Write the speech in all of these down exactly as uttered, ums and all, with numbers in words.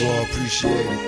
You all appreciate it.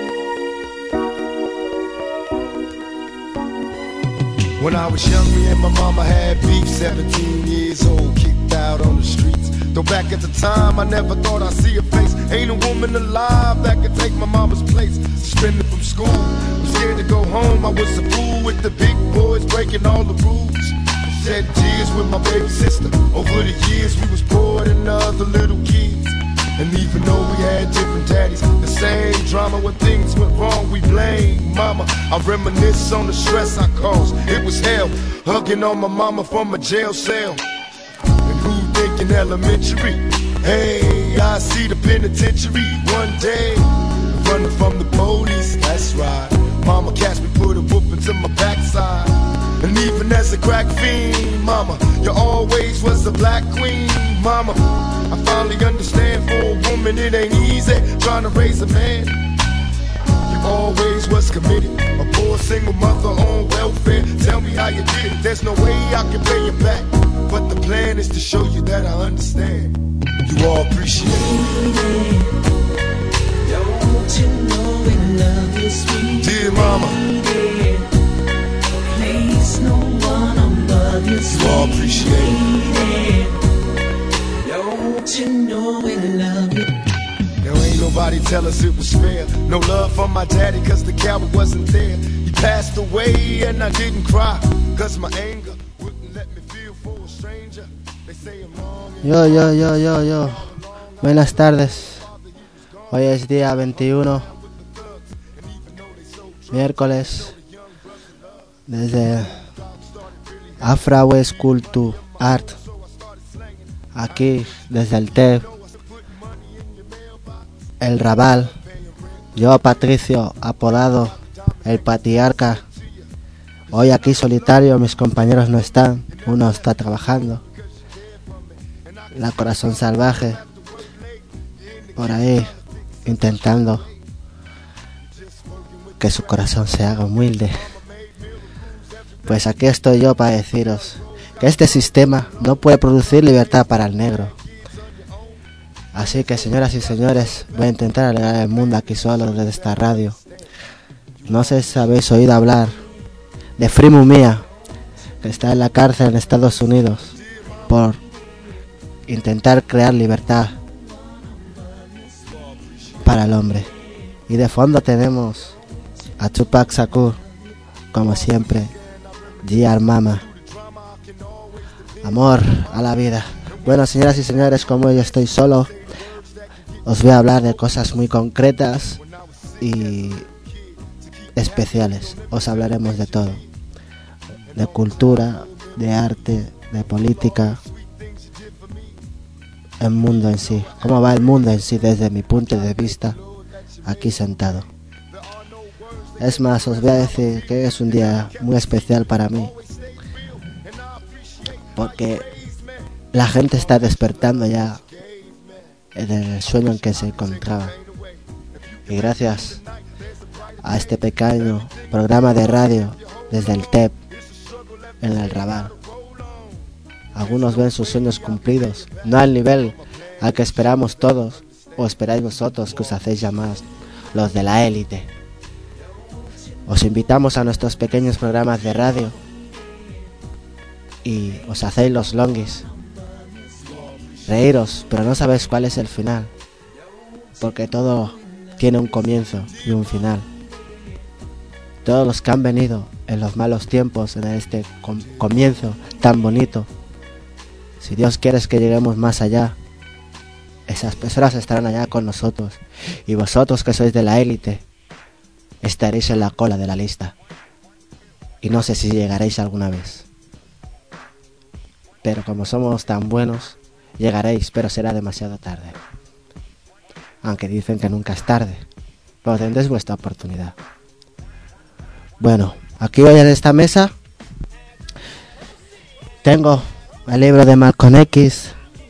When I was young, me and my mama had beef, seventeen years old, kicked out on the streets. Though back at the time, I never thought I'd see her face. Ain't a woman alive that could take my mama's place. Suspended from school, I'm scared to go home. I was a fool with the big boys, breaking all the rules. Shed tears with my baby sister. Over the years, we was poor than other little kids. And even though we had different daddies, the same drama when things went wrong, we blame mama. I reminisce on the stress I caused. It was hell, hugging on my mama from a jail cell. And who thinking elementary? Hey, I see the penitentiary one day. Running from the police, that's right. Mama catch me, put a whooping to my backside. And even as a crack fiend, mama, you always was a black queen, mama. I finally understand, for a woman it ain't easy trying to raise a man. You always was committed, a poor single mother on welfare. Tell me how you did it, there's no way I can pay you back. But the plan is to show you that I understand. You all appreciate it. Don't you know we love you, sweet dear mama. Place no one above you, sweet you all appreciate it. Don't you know we love you? There ain't nobody tell us it was fair. No love from my daddy cause the coward wasn't there. He passed away and I didn't cry cause my anger wouldn't let me feel for a stranger. They say I'm wrong. Yo, yo, yo, yo, yo. Buenas tardes. Hoy es día veintiuno, miércoles, desde Afrawe School to Art, aquí desde el T E P, el Raval. Yo, Patricio, apodado el Patriarca. Hoy aquí solitario, mis compañeros no están, uno está trabajando. La Corazón Salvaje, por ahí, intentando que su corazón se haga humilde. Pues aquí estoy yo para deciros que este sistema no puede producir libertad para el negro. Así que, señoras y señores, voy a intentar alegrar el mundo aquí solo desde esta radio. No sé si habéis oído hablar de Free Mumia, que está en la cárcel en Estados Unidos por intentar crear libertad para el hombre. Y de fondo tenemos a Tupac Shakur, como siempre, G R Mama. Amor a la vida. Bueno, señoras y señores, como yo estoy solo, os voy a hablar de cosas muy concretas y especiales. Os hablaremos de todo, de cultura, de arte, de política, el mundo en sí, cómo va el mundo en sí desde mi punto de vista, aquí sentado. Es más, os voy a decir que es un día muy especial para mí, porque la gente está despertando ya del sueño en que se encontraba, y gracias a este pequeño programa de radio desde el T E P en el Raval, algunos ven sus sueños cumplidos, no al nivel al que esperamos todos, o esperáis vosotros, que os hacéis llamar los de la élite. Os invitamos a nuestros pequeños programas de radio y os hacéis los longis, reíros, pero no sabéis cuál es el final, porque todo tiene un comienzo y un final. Todos los que han venido en los malos tiempos, en este com- comienzo tan bonito, si Dios quiere que lleguemos más allá, esas personas estarán allá con nosotros, y vosotros que sois de la élite estaréis en la cola de la lista, y no sé si llegaréis alguna vez, pero como somos tan buenos, llegaréis, pero será demasiado tarde. Aunque dicen que nunca es tarde, pero tendréis vuestra oportunidad. Bueno, aquí voy en esta mesa. Tengo el libro de Malcolm X.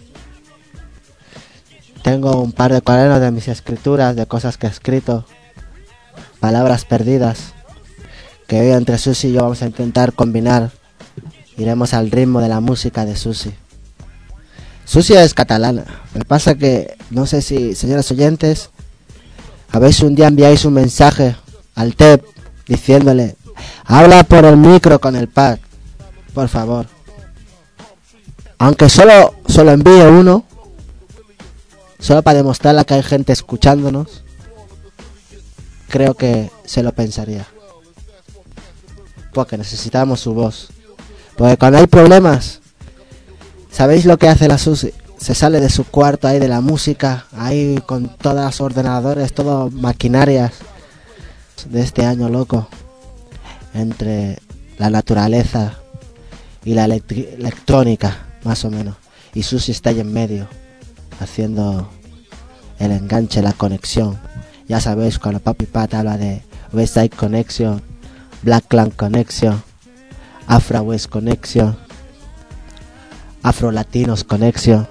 Tengo un par de cuadernos de mis escrituras, de cosas que he escrito, palabras perdidas, que hoy entre Susi y yo vamos a intentar combinar. Iremos al ritmo de la música de Susi. Susi es catalana. Me pasa que, no sé si, señores oyentes, A ver si un día enviáis un mensaje al T E P diciéndole: habla por el micro con el pack, por favor. Aunque solo, solo envíe uno, solo para demostrarle que hay gente escuchándonos, creo que se lo pensaría. Porque necesitamos su voz. Porque cuando hay problemas, ¿sabéis lo que hace la Susi? Se sale de su cuarto ahí de la música, ahí con todos los ordenadores, todas maquinarias de este año loco, entre la naturaleza y la electri- electrónica, más o menos. Y Susi está ahí en medio, haciendo el enganche, la conexión. Ya sabéis, cuando Papi Pat habla de West Side Connection, Black Clan Connection, Afro West Connection, Afro Latinos Connection,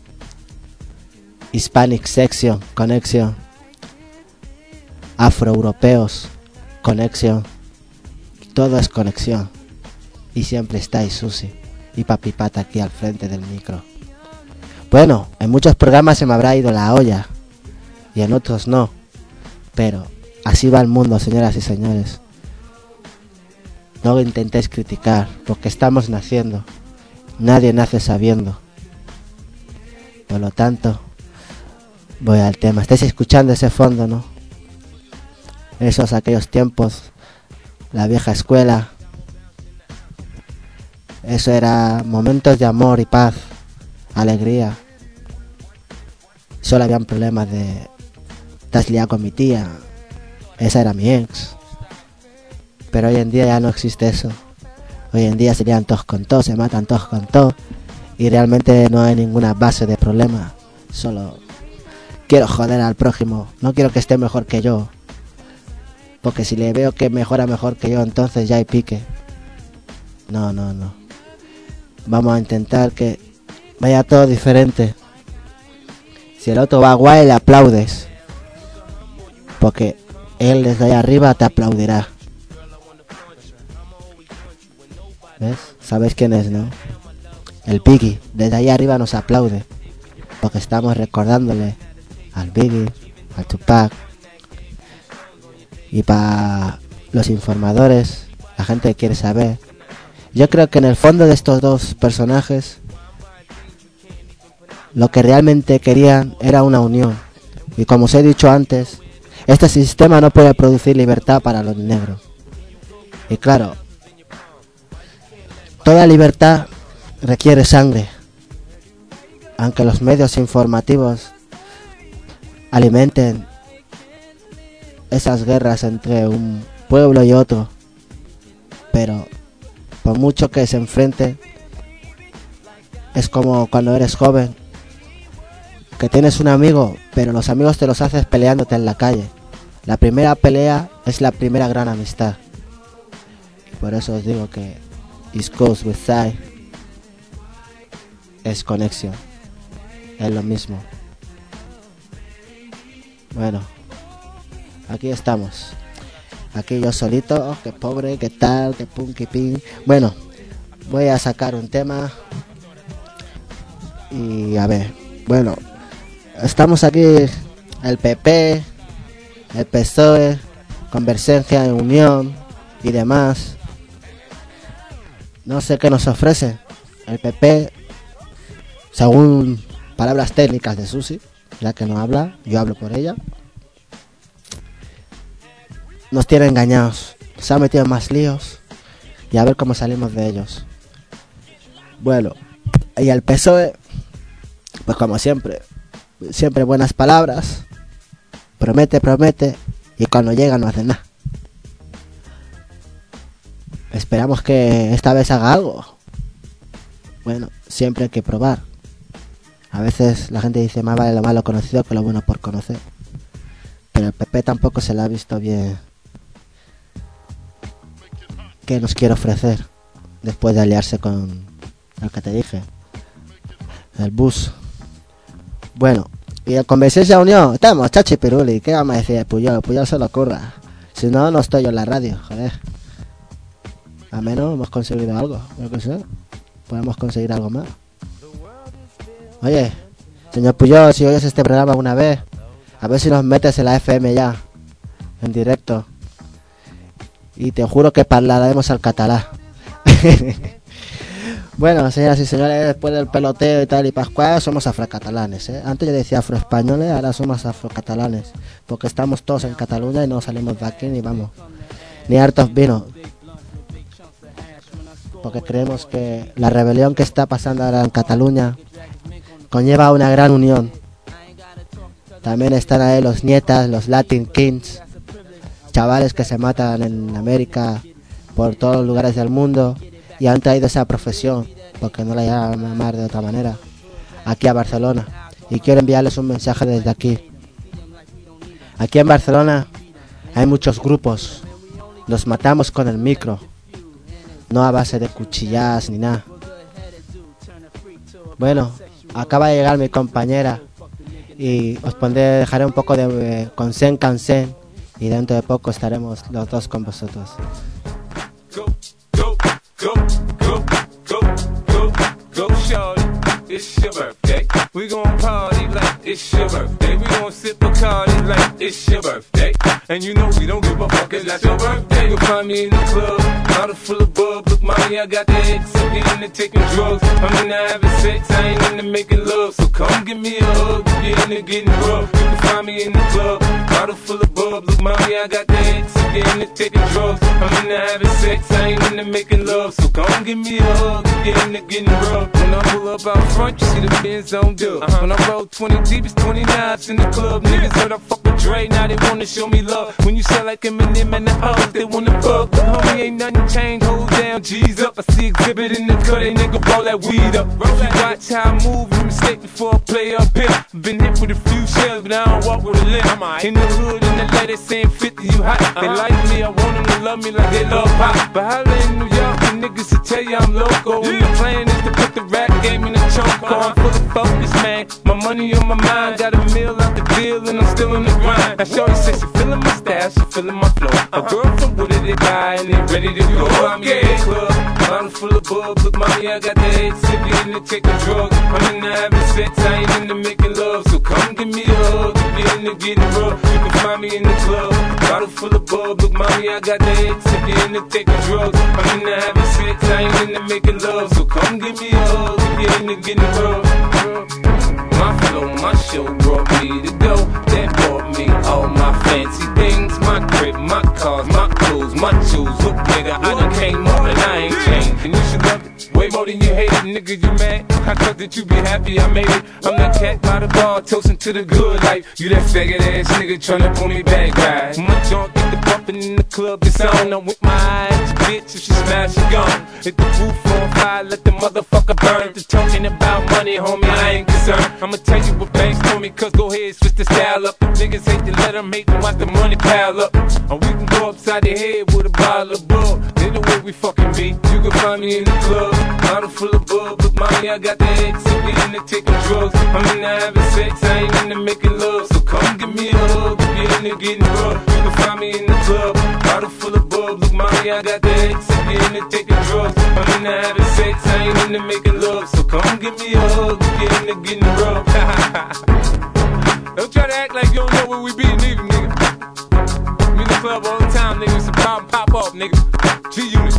Hispanic Section Connection, Afro Europeos Connection, todo es conexión. Y siempre está Susi y Papi Pat aquí al frente del micro. Bueno, en muchos programas se me habrá ido la olla y en otros no, pero así va el mundo, señoras y señores. No lo intentéis criticar, porque estamos naciendo. Nadie nace sabiendo. Por lo tanto, voy al tema. Estáis escuchando ese fondo, ¿no? Esos aquellos tiempos, la vieja escuela. Eso era momentos de amor y paz, alegría. Solo habían problemas de: te has liado con mi tía, esa era mi ex. Pero hoy en día ya no existe eso. Hoy en día se lían todos con todos, se matan todos con todos, y realmente no hay ninguna base de problema. Solo quiero joder al prójimo, no quiero que esté mejor que yo, porque si le veo que mejora mejor que yo, entonces ya hay pique. No, no, no. Vamos a intentar que vaya todo diferente. Si el otro va guay, le aplaudes, porque él desde ahí arriba te aplaudirá. ¿Ves? ¿Sabéis quién es, no? El Biggie, desde ahí arriba nos aplaude, porque estamos recordándole al Biggie, al Tupac. Y para los informadores, la gente que quiere saber, yo creo que en el fondo de estos dos personajes, lo que realmente querían era una unión. Y como os he dicho antes, este sistema no puede producir libertad para los negros. Y claro, toda libertad requiere sangre. Aunque los medios informativos alimenten esas guerras entre un pueblo y otro, pero por mucho que se enfrenten, es como cuando eres joven, que tienes un amigo, pero los amigos te los haces peleándote en la calle. La primera pelea es la primera gran amistad. Y por eso os digo que East Coast with Side es conexión, es lo mismo. Bueno, aquí estamos, aquí yo solito, oh, qué pobre, qué tal, qué pum, qué pin. Bueno, voy a sacar un tema y a ver, bueno, estamos aquí el P P, el P S O E, Convergencia en Unión y demás. No sé qué nos ofrece el P P, según palabras técnicas de Susi, ya que no habla, yo hablo por ella. Nos tiene engañados, se ha metido en más líos y a ver cómo salimos de ellos. Bueno, y el P S O E, pues como siempre, siempre buenas palabras, promete, promete, y cuando llega no hace nada. Esperamos que esta vez haga algo. Bueno, siempre hay que probar. A veces la gente dice: más vale lo malo conocido que lo bueno por conocer. Pero el P P tampoco se le ha visto bien qué nos quiere ofrecer después de aliarse con el que te dije, el bus. Bueno, y el Convergencia Unión, estamos chachi piruli. ¿Qué vamos a decir de Puyol? Puyol se lo ocurra. Si no, no estoy yo en la radio, joder. A menos hemos conseguido algo, yo qué sé. Podemos conseguir algo más. Oye, señor Puyol, si oyes este programa alguna vez, A ver si nos metes en la F M ya, en directo. Y te juro que hablaremos al catalán. Bueno, señoras y señores, después del peloteo y tal y pascual, somos afrocatalanes, ¿eh? Antes yo decía afroespañoles, ahora somos afrocatalanes. Porque estamos todos en Cataluña y no salimos de aquí ni vamos, ni hartos vinos. Porque creemos que la rebelión que está pasando ahora en Cataluña conlleva una gran unión. También están ahí los nietas, los Latin Kings, chavales que se matan en América, por todos los lugares del mundo, y han traído esa profesión, porque no la llaman llamar de otra manera, aquí a Barcelona. Y quiero enviarles un mensaje desde aquí. Aquí en Barcelona hay muchos grupos, los matamos con el micro, no a base de cuchilladas ni nada. Bueno, acaba de llegar mi compañera y os pondré, dejaré un poco de eh, Consent Cancén, y dentro de poco estaremos los dos con vosotros. Go, go, go, go, go, go, go, shorty. It's your birthday. We gon' party like it's your birthday. We gon' sip Bacardi like it's your birthday. And you know we don't give a fuck, it's not your birthday. You'll find me in the club, bottle full of bub. Look, mommy, I got the X, so get into taking drugs. I'm into having sex, I ain't into making love. So come give me a hug, get into getting rough. You can find me in the club, bottle full of bub. Look, mommy, I got the X, so get into taking drugs. I'm into having sex, I ain't into making love. So come give me a hug, get into getting rough. When I pull up out front, you see the Benz on dub. Uh-huh. When I roll twenty deep, it's twenty-nines in the club. Niggas heard I fuck with Dre, now they wanna show me love. When you sell like Eminem and the hoes, they wanna fuck. But homie, ain't nothing changed, hold down, G's up. I see exhibit in the cut, they nigga roll that weed up. Roll that. Watch how I move, you mistake before I play up here. Been hit with a few shells, but I don't walk with a limp. In the hood, in the lady saying fifty, you hot. They uh-huh. like me, I want them to love me like they love pop. But holla in New York, the niggas will tell you I'm loco. Yeah. And the plan is to put the rap game in the choke. Uh-huh. I'm fully focused, man. My money on my mind, got a meal out the deal, and I'm still in the grind. Now shorty says she feeling my style, she feeling my flow. A girl from Wooded, they buy and they ready to go. I'm in the club, bottle full of bub. Look, mommy, I got the head sippy in the taking drugs. I'm into having sex, I ain't into making love. So come give me a hug, get into getting rough. You can find me in the club, bottle full of bub. Look, mommy, I got the head sippy in the taking drugs. I'm into having sex, I ain't into making love. So come give me a hug, get into getting rough. My flow, my show brought me to go. That brought me all my fancy things. My crib, my cars, my clothes, my shoes. Look, nigga, I done came up and I ain't changed. And you should love it way more than you hate it, nigga, you mad? I thought that you be happy I made it. I'm that cat by the bar, toasting to the good life. You that faggot ass nigga tryna pull me back, right? My junk get the bumpin' in the club, it's on. I'm with my eyes, bitch, if she smash, she gone. Hit the roof on fire, let the motherfucker burn. If they're talking about money, homie, I ain't concerned. I'ma tell you what banks told me, cause go ahead, switch the style up. The niggas hate to let them hate them, watch the money pile up. Or we can go upside the head with a bottle of bull. They the way we fucking be. You can find me in the club, bottle full of bub. Look, mommy, I got the X, so we into taking drugs. I'm into having sex, I ain't into making love. So come give me a hug, get into getting rough. You can find me in the club, bottle full of bub. Look, mommy, I got the X, so we into taking drugs. I'm into having sex, I ain't into making love. So come give me a hug, get into getting rough. Don't try to act like you don't know where we be, neither, nigga. I'm in the club all the time, nigga. It's a problem, pop off, nigga. G-Unit.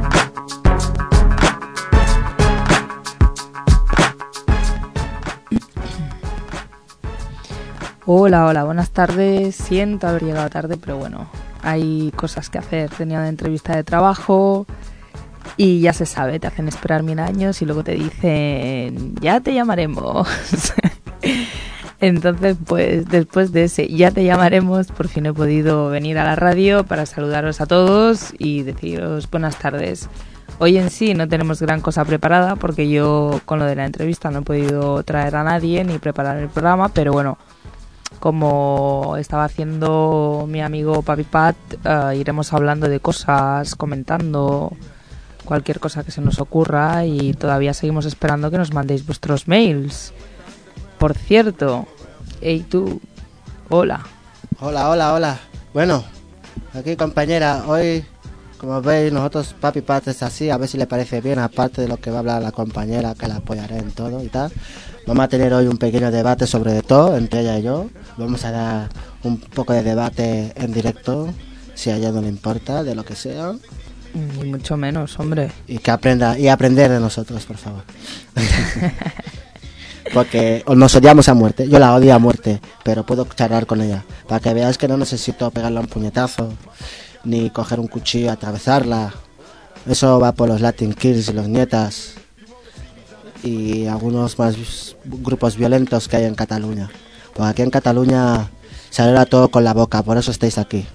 Hola, hola, buenas tardes. Siento haber llegado tarde, pero bueno, hay cosas que hacer. Tenía una entrevista de trabajo y ya se sabe, te hacen esperar mil años y luego te dicen, ya te llamaremos. Entonces, pues después de ese ya te llamaremos, por fin he podido venir a la radio para saludaros a todos y deciros buenas tardes. Hoy en sí no tenemos gran cosa preparada porque yo con lo de la entrevista no he podido traer a nadie ni preparar el programa, pero bueno, como estaba haciendo mi amigo Papi Pat, uh, iremos hablando de cosas, comentando cualquier cosa que se nos ocurra y todavía seguimos esperando que nos mandéis vuestros mails. Por cierto, hey tú, hola. Hola, hola, hola. Bueno, aquí compañera, hoy como veis, nosotros Papi Pat es así, a ver si le parece bien, aparte de lo que va a hablar la compañera, que la apoyaré en todo y tal. Vamos a tener hoy un pequeño debate sobre de todo, entre ella y yo. Vamos a dar un poco de debate en directo, si a ella no le importa, de lo que sea. Ni mucho menos, hombre. Y que aprenda, y aprender de nosotros, por favor. Porque nos odiamos a muerte, yo la odio a muerte, pero puedo charlar con ella, para que veáis que no necesito pegarle un puñetazo, ni coger un cuchillo y atravesarla. Eso va por los Latin Kills y los nietas, y algunos más grupos violentos que hay en Cataluña. Pues aquí en Cataluña se arregla todo con la boca, por eso estáis aquí.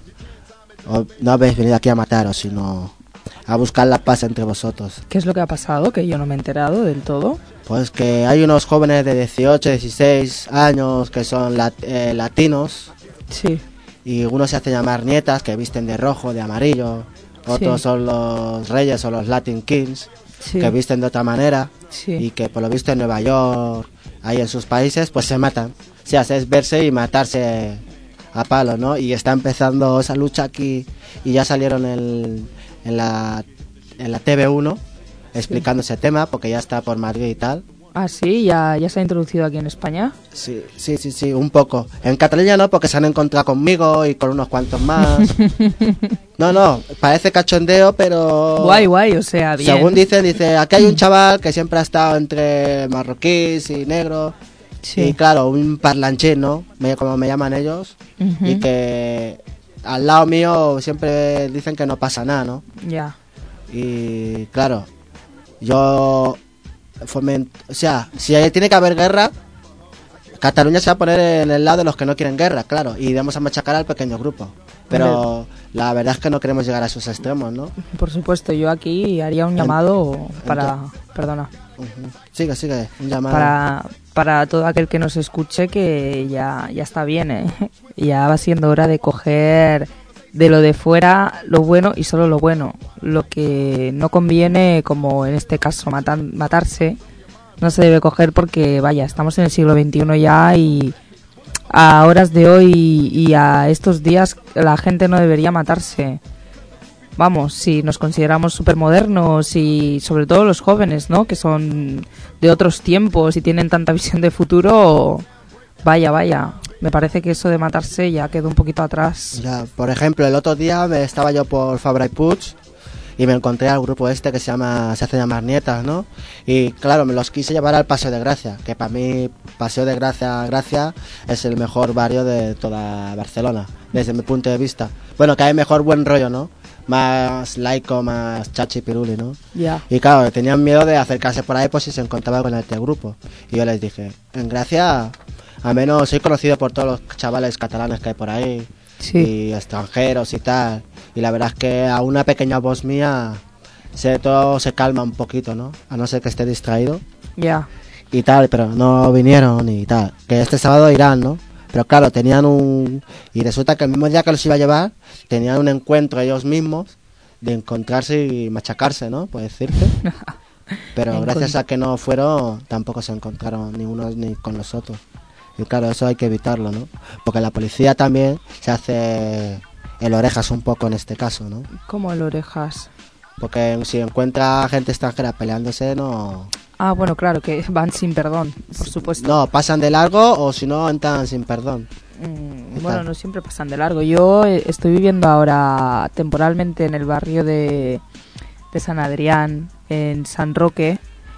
O no habéis venido aquí a mataros, sino a buscar la paz entre vosotros. ¿Qué es lo que ha pasado? Que yo no me he enterado del todo. Pues que hay unos jóvenes de dieciocho, dieciséis años que son lat eh, latinos. Sí. Y unos se hacen llamar nietas, que visten de rojo, de amarillo. Otros sí. son los reyes o los Latin Kings, sí. que visten de otra manera. Sí. Y que por lo visto en Nueva York, ahí en sus países, pues se matan. O sea, es verse y matarse a palo, ¿no? Y está empezando esa lucha aquí y ya salieron el, en la en la T V uno explicando sí. ese tema, porque ya está por Madrid y tal. Ah, sí, ya, ya se ha introducido aquí en España. Sí, sí, sí, sí, un poco. En Cataluña no, porque se han encontrado conmigo y con unos cuantos más. No, no, parece cachondeo, pero... Guay, guay, o sea, bien. Según dicen, dice, aquí hay un chaval que siempre ha estado entre marroquíes y negros. Sí. Y claro, un parlanchín, ¿no? Como me llaman ellos. Uh-huh. Y que al lado mío siempre dicen que no pasa nada, ¿no? Ya. Y claro, yo... Foment... O sea, si tiene que haber guerra, Cataluña se va a poner en el lado de los que no quieren guerra, claro. Y vamos a machacar al pequeño grupo. Pero Hombre. la verdad es que no queremos llegar a esos extremos, ¿no? Por supuesto, yo aquí haría un llamado en... para... Entonces... Perdona. Uh-huh. Sigue, sigue, un llamado. Para, para todo aquel que nos escuche, que ya, ya está bien, ¿eh? Ya va siendo hora de coger de lo de fuera lo bueno y solo lo bueno. Lo que no conviene, como en este caso matan, matarse, no se debe coger porque, vaya, estamos en el siglo veintiuno ya y a horas de hoy y a estos días la gente no debería matarse. Vamos, si nos consideramos supermodernos y sobre todo los jóvenes, ¿no? Que son de otros tiempos y tienen tanta visión de futuro, vaya, vaya. Me parece que eso de matarse ya quedó un poquito atrás. Ya, por ejemplo, el otro día me estaba yo por Fabra y Puig y me encontré al grupo este que se llama se hace llamar Nietas, ¿no? Y claro, me los quise llevar al Paseo de Gracia, que para mí Paseo de Gracia, Gracia es el mejor barrio de toda Barcelona, desde mi punto de vista. Bueno, que hay mejor buen rollo, ¿no? Más laico, más chachi piruli, ¿no? Ya. Yeah. Y claro, tenían miedo de acercarse por ahí por si se encontraba con este grupo. Y yo les dije, en Gracia... A menos soy conocido por todos los chavales catalanes que hay por ahí, sí. y extranjeros y tal. Y la verdad es que a una pequeña voz mía se, todo se calma un poquito, ¿no? A no ser que esté distraído. Ya. Yeah. Y tal, pero no vinieron y tal. Que este sábado irán, ¿no? Pero claro, tenían un... Y resulta que el mismo día que los iba a llevar, tenían un encuentro ellos mismos de encontrarse y machacarse, ¿no? Puedes decirte. Pero gracias a que no fueron, tampoco se encontraron ni unos ni con los otros. Y claro, eso hay que evitarlo, ¿no? Porque la policía también se hace el orejas un poco en este caso, ¿no? ¿Cómo el orejas? Porque si encuentra gente extranjera peleándose, no... Ah, bueno, claro, que van sin perdón, por supuesto. No, pasan de largo o si no, entran sin perdón. Mm, bueno, no siempre pasan de largo. Yo estoy viviendo ahora temporalmente en el barrio de, de San Adrián, en San Roque.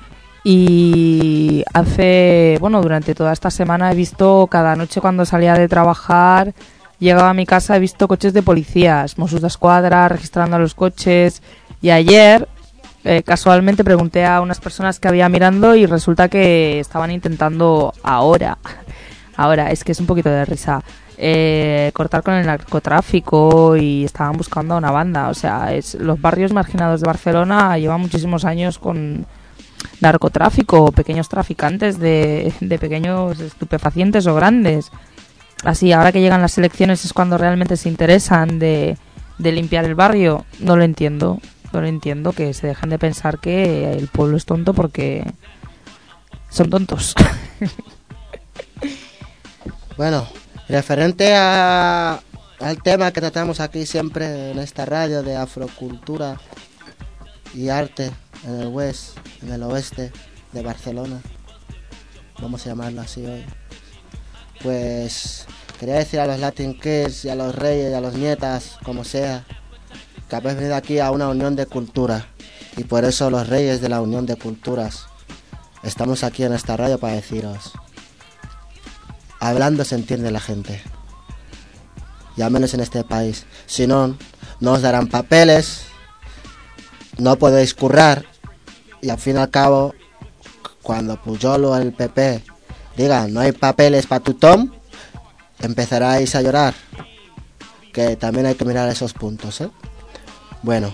Y hace, bueno, durante toda esta semana he visto, cada noche cuando salía de trabajar, llegaba a mi casa, he visto coches de policías, Mossos d'Esquadra, registrando a los coches. Y ayer, eh, casualmente, pregunté a unas personas que había mirando y resulta que estaban intentando ahora, ahora, es que es un poquito de risa, eh, cortar con el narcotráfico y estaban buscando a una banda. O sea, es, los barrios marginados de Barcelona llevan muchísimos años con... narcotráfico, pequeños traficantes de, de pequeños estupefacientes o grandes. Así, ahora que llegan las elecciones es cuando realmente se interesan de, de limpiar el barrio. No lo entiendo, no lo entiendo, que se dejen de pensar que el pueblo es tonto porque son tontos. Bueno, referente a, al tema que tratamos aquí siempre en esta radio de afrocultura y arte en el West, en el oeste de Barcelona. Vamos a llamarlo así hoy. Pues quería decir a los Latin Kids y a los reyes y a los nietas, como sea, que habéis venido aquí a una unión de cultura. Y por eso los reyes de la unión de culturas estamos aquí en esta radio para deciros: hablando se entiende la gente, y al menos en este país. Si no, no os darán papeles, no podéis currar, y al fin y al cabo, cuando Pujol o el P P digan no hay papeles para tu Tom, empezaráis a llorar, que también hay que mirar esos puntos, ¿eh? Bueno,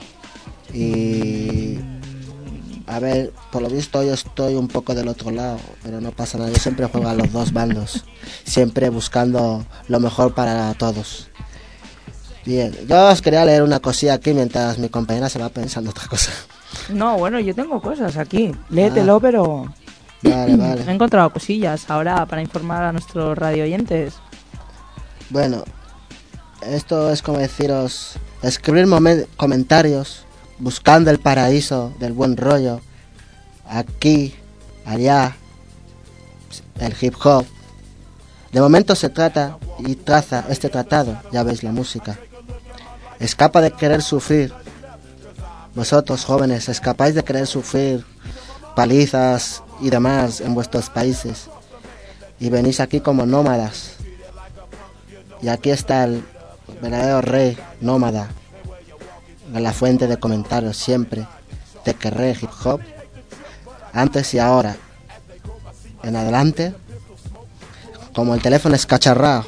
y a ver, por lo visto yo estoy un poco del otro lado, pero no pasa nada, yo siempre juego a los dos bandos, siempre buscando lo mejor para todos. Bien, yo os quería leer una cosilla aquí mientras mi compañera se va pensando otra cosa. No, bueno, yo tengo cosas aquí. Léetelo, ah, pero... Vale, vale. He encontrado cosillas ahora para informar a nuestros radio oyentes. Bueno, esto es como deciros... Escribir momen- comentarios buscando el paraíso del buen rollo. Aquí, allá, el hip hop. De momento se trata y traza este tratado, ya veis la música. Escapa de querer sufrir. Vosotros jóvenes escapáis de querer sufrir palizas y demás en vuestros países, y venís aquí como nómadas. Y aquí está el verdadero rey nómada, en la fuente de comentarios siempre de querer hip hop, antes y ahora, en adelante, como el teléfono escacharrado.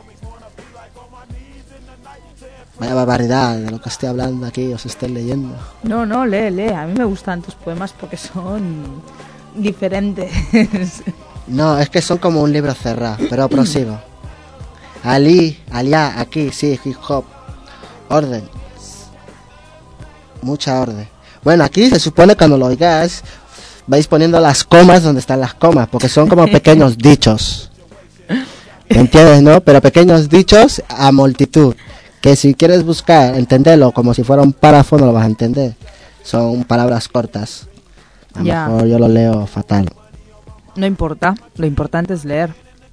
Vaya barbaridad de lo que estoy hablando aquí, os estoy leyendo. No, no, lee, lee. A mí me gustan tus poemas porque son diferentes. No, es que son como un libro cerrado, pero prosigo. Ali, allá, aquí, sí, hip hop. Orden. Mucha orden. Bueno, aquí se supone que cuando lo oigáis, vais poniendo las comas donde están las comas, porque son como pequeños dichos. ¿Me entiendes, no? Pero pequeños dichos a multitud. Que si quieres buscar, entenderlo como si fuera un párrafo, no lo vas a entender. Son palabras cortas. A lo Ya. mejor yo lo leo fatal. No importa, lo importante es leer.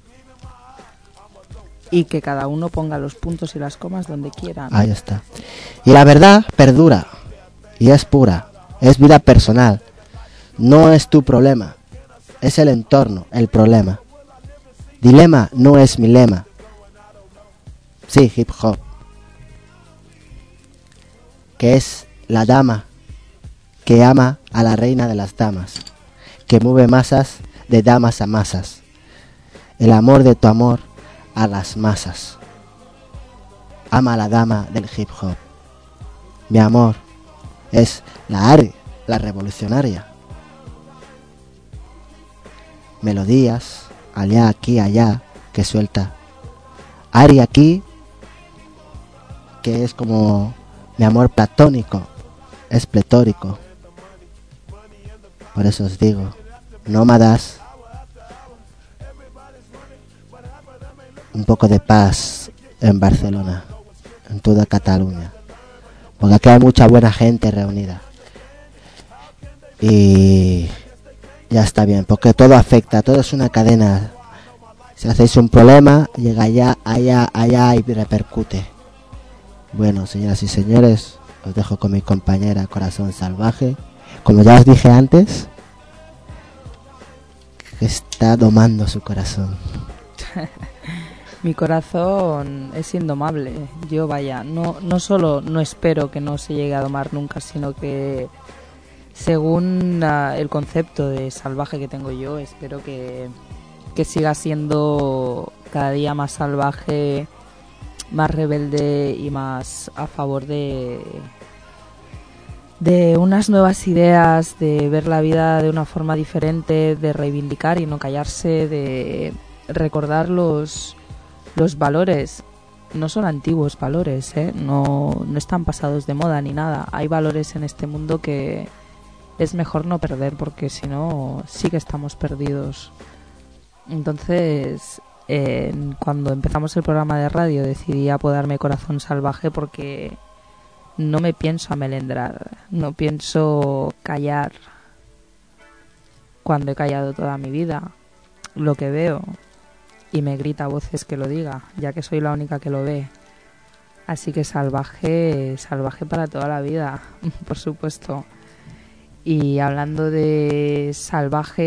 Y que cada uno ponga los puntos y las comas donde quiera, ¿no? Ahí está. Y la verdad perdura. Y es pura. Es vida personal. No es tu problema. Es el entorno, el problema. Dilema no es mi lema. Sí, hip hop. Que es la dama que ama a la reina de las damas, que mueve masas de damas a masas, el amor de tu amor a las masas. Ama a la dama del hip hop. Mi amor es la Ari, la revolucionaria. Melodías, allá, aquí, allá, que suelta. Ari aquí, que es como mi amor platónico, es pletórico. Por eso os digo, nómadas, un poco de paz en Barcelona, en toda Cataluña, porque aquí hay mucha buena gente reunida. Y ya está bien, porque todo afecta, todo es una cadena. Si hacéis un problema, llega allá, allá, allá y repercute. Bueno, señoras y señores, os dejo con mi compañera Corazón Salvaje. Como ya os dije antes, que está domando su corazón. Mi corazón es indomable. Yo, vaya, no, no solo no espero que no se llegue a domar nunca, sino que según uh, el concepto de salvaje que tengo yo, espero que, que siga siendo cada día más salvaje, más rebelde y más a favor de de unas nuevas ideas, de ver la vida de una forma diferente, de reivindicar y no callarse, de recordar los los valores. No son antiguos valores, ¿eh? no, no están pasados de moda ni nada. Hay valores en este mundo que es mejor no perder, porque si no sí que estamos perdidos. Entonces eh, cuando empezamos el programa de radio decidí apodarme Corazón Salvaje porque no me pienso amelendrar, no pienso callar cuando he callado toda mi vida lo que veo y me grita a voces que lo diga, ya que soy la única que lo ve. Así que salvaje, salvaje para toda la vida, por supuesto. Y hablando de salvaje,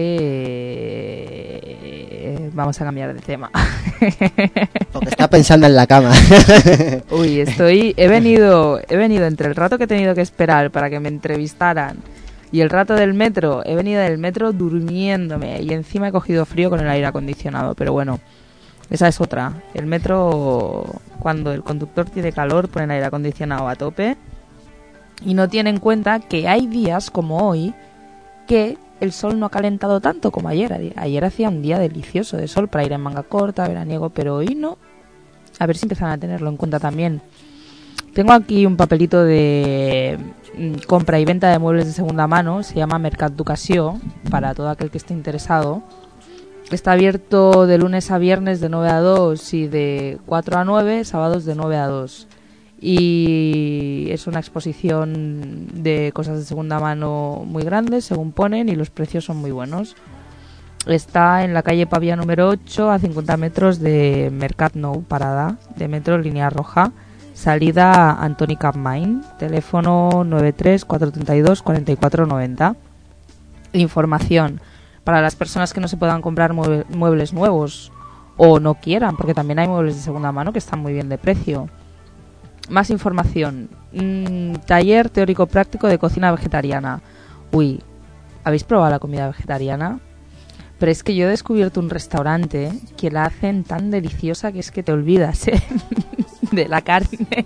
eh, vamos a cambiar de tema. Porque está pensando en la cama. Uy, estoy, he venido, he venido entre el rato que he tenido que esperar para que me entrevistaran y el rato del metro, he venido del metro durmiéndome y encima he cogido frío con el aire acondicionado, pero bueno, esa es otra. El metro, cuando el conductor tiene calor, pone el aire acondicionado a tope y no tiene en cuenta que hay días como hoy que el sol no ha calentado tanto como ayer. Ayer hacía un día delicioso de sol para ir en manga corta, veraniego, pero hoy no. A ver si empiezan a tenerlo en cuenta también. Tengo aquí un papelito de compra y venta de muebles de segunda mano, se llama Mercat d'Ocasió, para todo aquel que esté interesado. Está abierto de lunes a viernes de nueve a dos y de cuatro a nueve, sábados de nueve a dos. Y es una exposición de cosas de segunda mano muy grande, según ponen, y los precios son muy buenos. Está en la calle Pavía número ocho, a cincuenta metros de Mercat Nou, parada de metro línea roja. Salida Antoni Capmany, teléfono nueve tres cuatro tres dos cuatro cuatro nueve cero. Información para las personas que no se puedan comprar mueble, muebles nuevos o no quieran, porque también hay muebles de segunda mano que están muy bien de precio. Más información. Mm, taller teórico práctico de cocina vegetariana. Uy, ¿habéis probado la comida vegetariana? Pero es que yo he descubierto un restaurante que la hacen tan deliciosa que es que te olvidas, ¿eh? de la carne.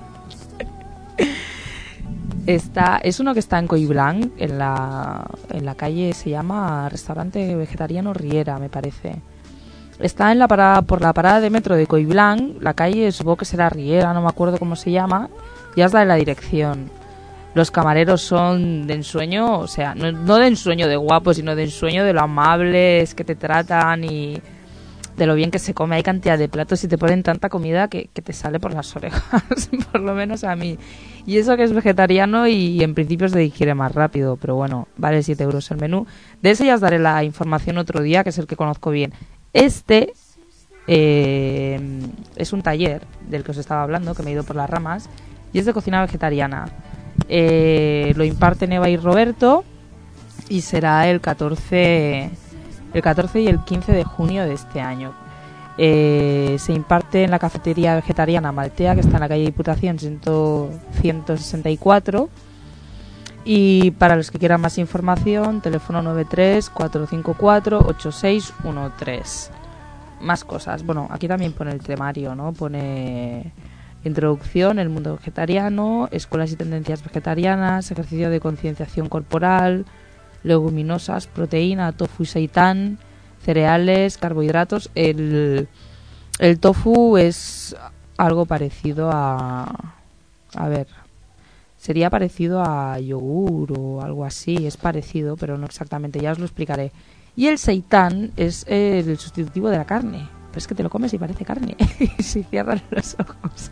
Está, es uno que está en Collblanc, en la, en la calle, se llama Restaurante Vegetariano Riera, me parece. Está en la parada, por la parada de metro de Collblanc, la calle supongo que será Riera, no me acuerdo cómo se llama, ya os daré la dirección. Los camareros son de ensueño, o sea, no, no de ensueño de guapos, sino de ensueño de lo amables que te tratan y de lo bien que se come. Hay cantidad de platos y te ponen tanta comida que, que te sale por las orejas, por lo menos a mí. Y eso que es vegetariano y, y en principio se digiere más rápido, pero bueno, vale siete euros el menú. De ese ya os daré la información otro día, que es el que conozco bien. Este eh, es un taller del que os estaba hablando, que me he ido por las ramas, y es de cocina vegetariana. Eh, lo imparten Eva y Roberto y será el catorce, el catorce y el quince de junio de este año. Eh, se imparte en la cafetería vegetariana Maltea, que está en la calle Diputación ciento sesenta y cuatro. Y para los que quieran más información, teléfono nueve tres cuatro cinco cuatro ocho seis uno tres. Más cosas. Bueno, aquí también pone el temario, ¿no? Pone introducción, el mundo vegetariano, escuelas y tendencias vegetarianas, ejercicio de concienciación corporal, leguminosas, proteína, tofu y seitán, cereales, carbohidratos. El, el tofu es algo parecido a... A ver... Sería parecido a yogur o algo así, es parecido, pero no exactamente, ya os lo explicaré. Y el seitán es el sustitutivo de la carne, pero es que te lo comes y parece carne, si cierras los ojos.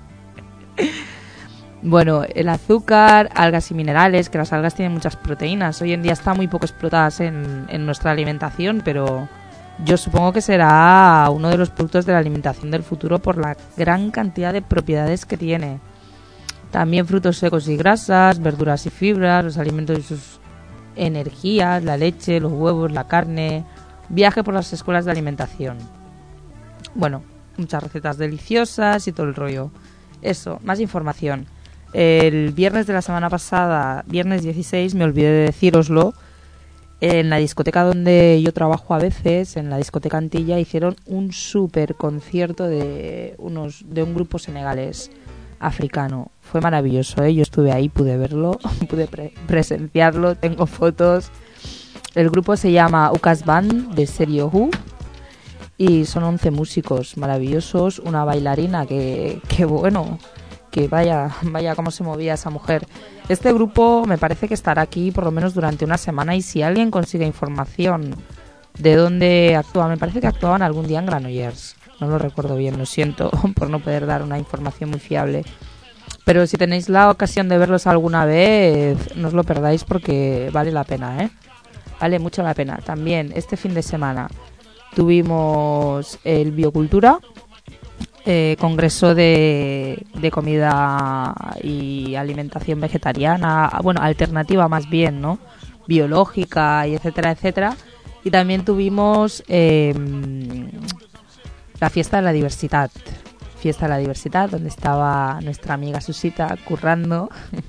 Bueno, el azúcar, algas y minerales, que las algas tienen muchas proteínas, hoy en día están muy poco explotadas en, en nuestra alimentación, pero yo supongo que será uno de los productos de la alimentación del futuro por la gran cantidad de propiedades que tiene. También frutos secos y grasas, verduras y fibras, los alimentos y sus energías, la leche, los huevos, la carne, viaje por las escuelas de alimentación. Bueno, muchas recetas deliciosas y todo el rollo. Eso, más información. El viernes de la semana pasada, viernes dieciséis, me olvidé de decíroslo, en la discoteca donde yo trabajo a veces, en la discoteca Antilla, hicieron un súper concierto de, unos, de un grupo senegalés africano. Fue maravilloso, ¿eh? Yo estuve ahí, pude verlo, pude pre- presenciarlo, tengo fotos. El grupo se llama Ukas Band de Serio Hu y son once músicos maravillosos, una bailarina que, que bueno, que vaya, vaya cómo se movía esa mujer. Este grupo me parece que estará aquí por lo menos durante una semana y si alguien consigue información de dónde actuaban. Me parece que actuaban algún día en Granollers. No lo recuerdo bien, lo siento por no poder dar una información muy fiable. Pero si tenéis la ocasión de verlos alguna vez, no os lo perdáis porque vale la pena, ¿eh? Vale mucho la pena. También este fin de semana tuvimos el Biocultura, eh, congreso de, de comida y alimentación vegetariana, bueno, alternativa más bien, ¿no? Biológica y etcétera, etcétera. Y también tuvimos eh, la fiesta de la diversidad. Fiesta de la diversidad, donde estaba nuestra amiga Susita currando.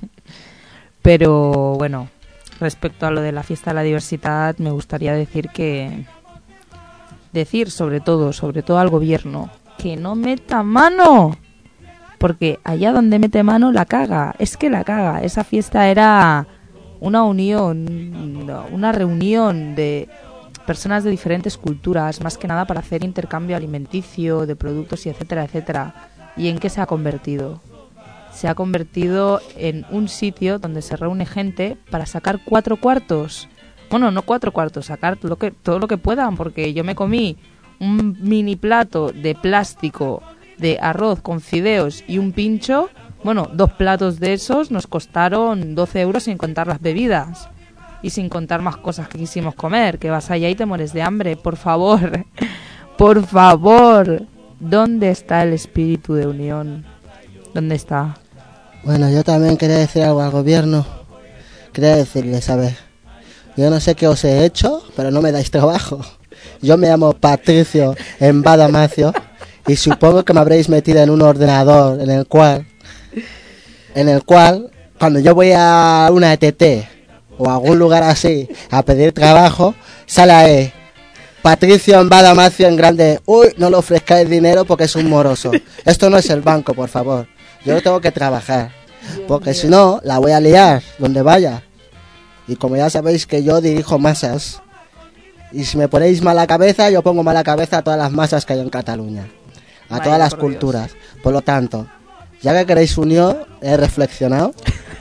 Pero bueno, respecto a lo de la fiesta de la diversidad, me gustaría decir que... Decir sobre todo, sobre todo al gobierno, que no meta mano. Porque allá donde mete mano la caga. Es que la caga. Esa fiesta era una unión, una reunión de personas de diferentes culturas, más que nada para hacer intercambio alimenticio de productos y etcétera, etcétera. ¿Y en qué se ha convertido? Se ha convertido en un sitio donde se reúne gente para sacar cuatro cuartos. Bueno, no cuatro cuartos, sacar lo que, todo lo que puedan, porque yo me comí un mini plato de plástico de arroz con fideos y un pincho. Bueno, dos platos de esos nos costaron doce euros sin contar las bebidas. Y sin contar más cosas que quisimos comer, que vas allá y te mueres de hambre. Por favor, por favor, ¿dónde está el espíritu de unión? ¿Dónde está? Bueno, yo también quería decir algo al gobierno. Quería decirles, a ver, yo no sé qué os he hecho, pero no me dais trabajo. Yo me llamo Patricio Embadamacio y supongo que me habréis metido en un ordenador en el cual, en el cual, cuando yo voy a una E T T o a algún lugar así a pedir trabajo, sale ahí Patricio Embadamacio en grande. Uy, no le ofrezcáis dinero porque es un moroso. Esto no es el banco, por favor. Yo tengo que trabajar, porque si no, la voy a liar donde vaya. Y como ya sabéis que yo dirijo masas, y si me ponéis mala cabeza, yo pongo mala cabeza a todas las masas que hay en Cataluña, a todas las culturas. Por lo tanto, ya que queréis unión, he reflexionado.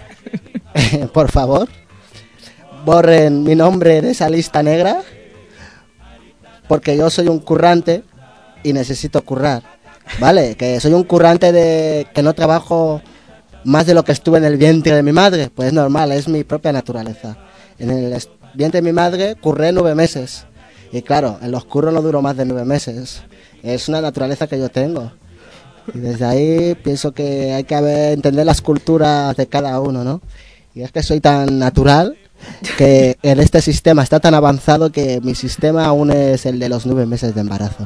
Por favor, borren mi nombre de esa lista negra, porque yo soy un currante y necesito currar, ¿vale? Que soy un currante de que no trabajo más de lo que estuve en el vientre de mi madre. Pues es normal, es mi propia naturaleza. En el vientre de mi madre curré nueve meses. Y claro, en los curros no duró más de nueve meses. Es una naturaleza que yo tengo. Y desde ahí pienso que hay que haber, entender las culturas de cada uno, ¿no? Y es que soy tan natural que en este sistema está tan avanzado que mi sistema aún es el de los nueve meses de embarazo.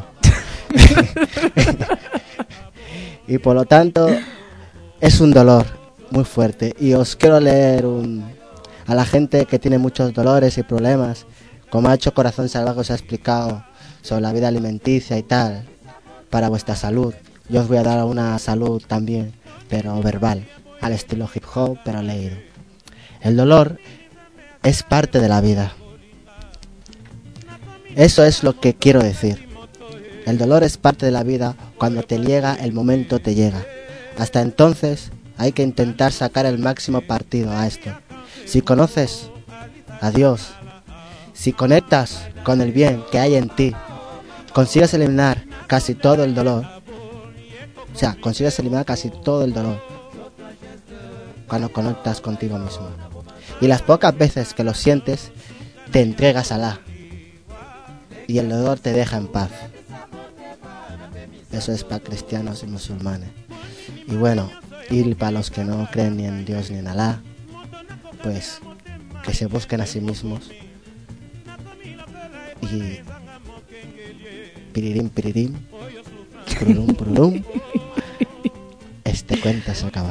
Y por lo tanto es un dolor muy fuerte. Y os quiero leer un, a la gente que tiene muchos dolores y problemas, como ha hecho Corazón Salvaje, os ha explicado sobre la vida alimenticia y tal, para vuestra salud. Yo os voy a dar una salud también, pero verbal, al estilo hip hop, pero leído. El dolor es parte de la vida. Eso es lo que quiero decir. El dolor es parte de la vida. Cuando te llega, el momento te llega. Hasta entonces hay que intentar sacar el máximo partido a esto. Si conoces a Dios, si conectas con el bien que hay en ti, consigues eliminar casi todo el dolor. O sea, consigues eliminar casi todo el dolor cuando conectas contigo mismo. Y las pocas veces que lo sientes, te entregas a Alá. Y el dolor te deja en paz. Eso es para cristianos y musulmanes. Y bueno, y para los que no creen ni en Dios ni en Alá, pues que se busquen a sí mismos. Y piririm, piririm, pururum, pururum. Este cuento se acaba.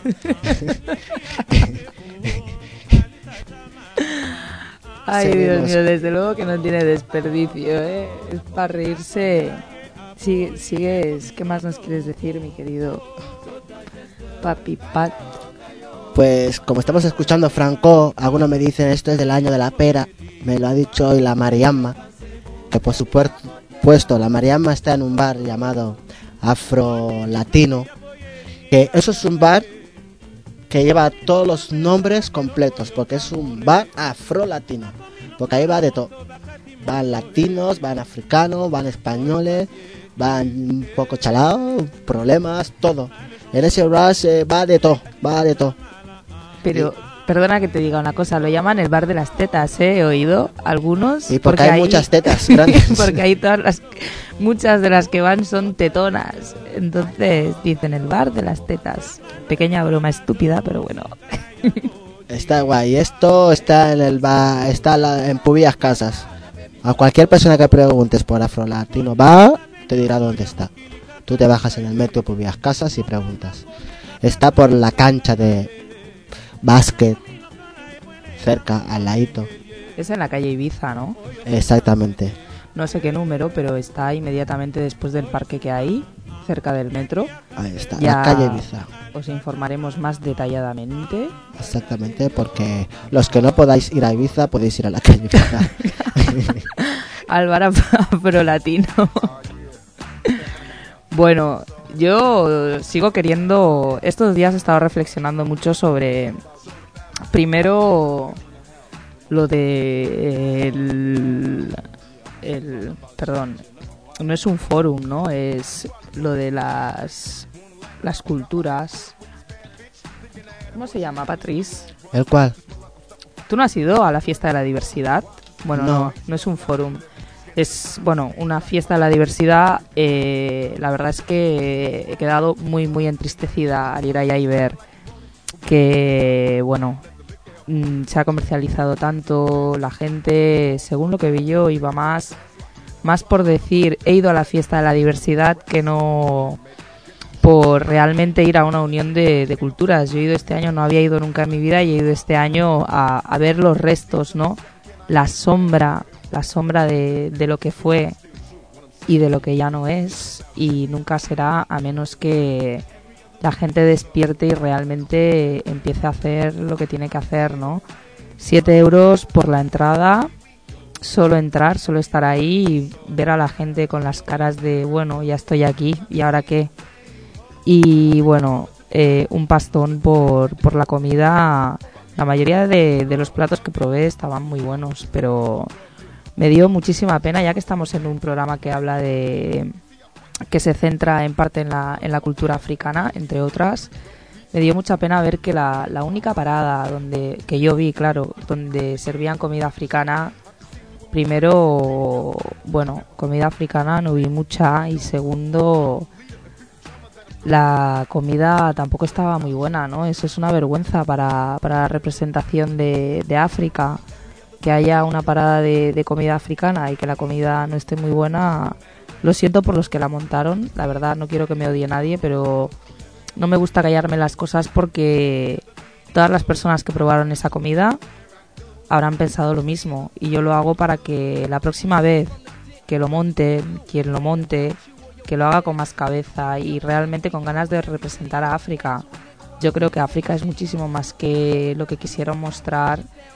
Ay, Seguimos. Dios mío, desde luego que no tiene desperdicio, ¿eh? Es para reírse. Sigue, sigues, ¿qué más nos quieres decir, mi querido Papi Pat? Pues como estamos escuchando Franco, algunos me dicen esto es del año de la pera. Me lo ha dicho hoy la Mariamma, que por supuesto la Mariamma está en un bar llamado Afro Latino, que eso es un bar que lleva todos los nombres completos, porque es un bar afro latino, porque ahí va de todo. van latinos, van africanos, van españoles, van un poco chalados, problemas, todo. En ese rush eh, va de todo, va de todo. Pero, perdona que te diga una cosa, lo llaman el bar de las tetas, ¿eh? He oído algunos. Y porque, porque hay, hay muchas tetas grandes. Porque hay todas las, muchas de las que van son tetonas. Entonces dicen el bar de las tetas. Pequeña broma estúpida, pero bueno. Está guay. Esto está en el bar, está la, en Pubillas Casas. A cualquier persona que preguntes por Afrolatino va, te dirá dónde está. Tú te bajas en el metro Pubillas Casas y preguntas. Está por la cancha de básquet, cerca, al ladito. Es en la calle Ibiza, ¿no? Exactamente. No sé qué número, pero está inmediatamente después del parque que hay, cerca del metro. Ahí está, ya la calle Ibiza. Os informaremos más detalladamente. Exactamente, porque los que no podáis ir a Ibiza, podéis ir a la calle Ibiza. Al bar Afrolatino. Bueno, yo sigo queriendo... Estos días he estado reflexionando mucho sobre... Primero, lo de... El, el, perdón, no es un fórum, ¿no? Es lo de las... Las culturas. ¿Cómo se llama, Patrice? ¿El cuál? ¿Tú no has ido a la fiesta de la diversidad? Bueno, no, no, no es un fórum. Es, bueno, una fiesta de la diversidad. Eh, la verdad es que he quedado muy, muy entristecida al ir allá y ver que, bueno, mmm, se ha comercializado tanto. La gente, según lo que vi yo, iba más, más por decir, he ido a la fiesta de la diversidad que no por realmente ir a una unión de, de culturas. Yo he ido este año, no había ido nunca en mi vida, y he ido este año a, a ver los restos, ¿no? La sombra, la sombra de, de lo que fue y de lo que ya no es, y nunca será, a menos que la gente despierte y realmente empiece a hacer lo que tiene que hacer, ¿no? Siete euros por la entrada, solo entrar, solo estar ahí y ver a la gente con las caras de, bueno, ya estoy aquí, ¿y ahora qué? Y bueno, eh, un pastón por, por la comida. La mayoría de, de los platos que probé estaban muy buenos, pero me dio muchísima pena, ya que estamos en un programa que habla de... que se centra en parte en la, en la cultura africana, entre otras. Me dio mucha pena ver que la, la única parada donde que yo vi, claro, donde servían comida africana, primero, bueno, comida africana no vi mucha, y segundo, la comida tampoco estaba muy buena, ¿no? Eso es una vergüenza para, para la representación de, de África, que haya una parada de, de comida africana y que la comida no esté muy buena. Lo siento por los que la montaron, la verdad, no quiero que me odie nadie, pero no me gusta callarme las cosas, porque todas las personas que probaron esa comida habrán pensado lo mismo, y yo lo hago para que la próxima vez que lo monte, quien lo monte, que lo haga con más cabeza y realmente con ganas de representar a África. Yo creo que África es muchísimo más que lo que quisieron mostrar,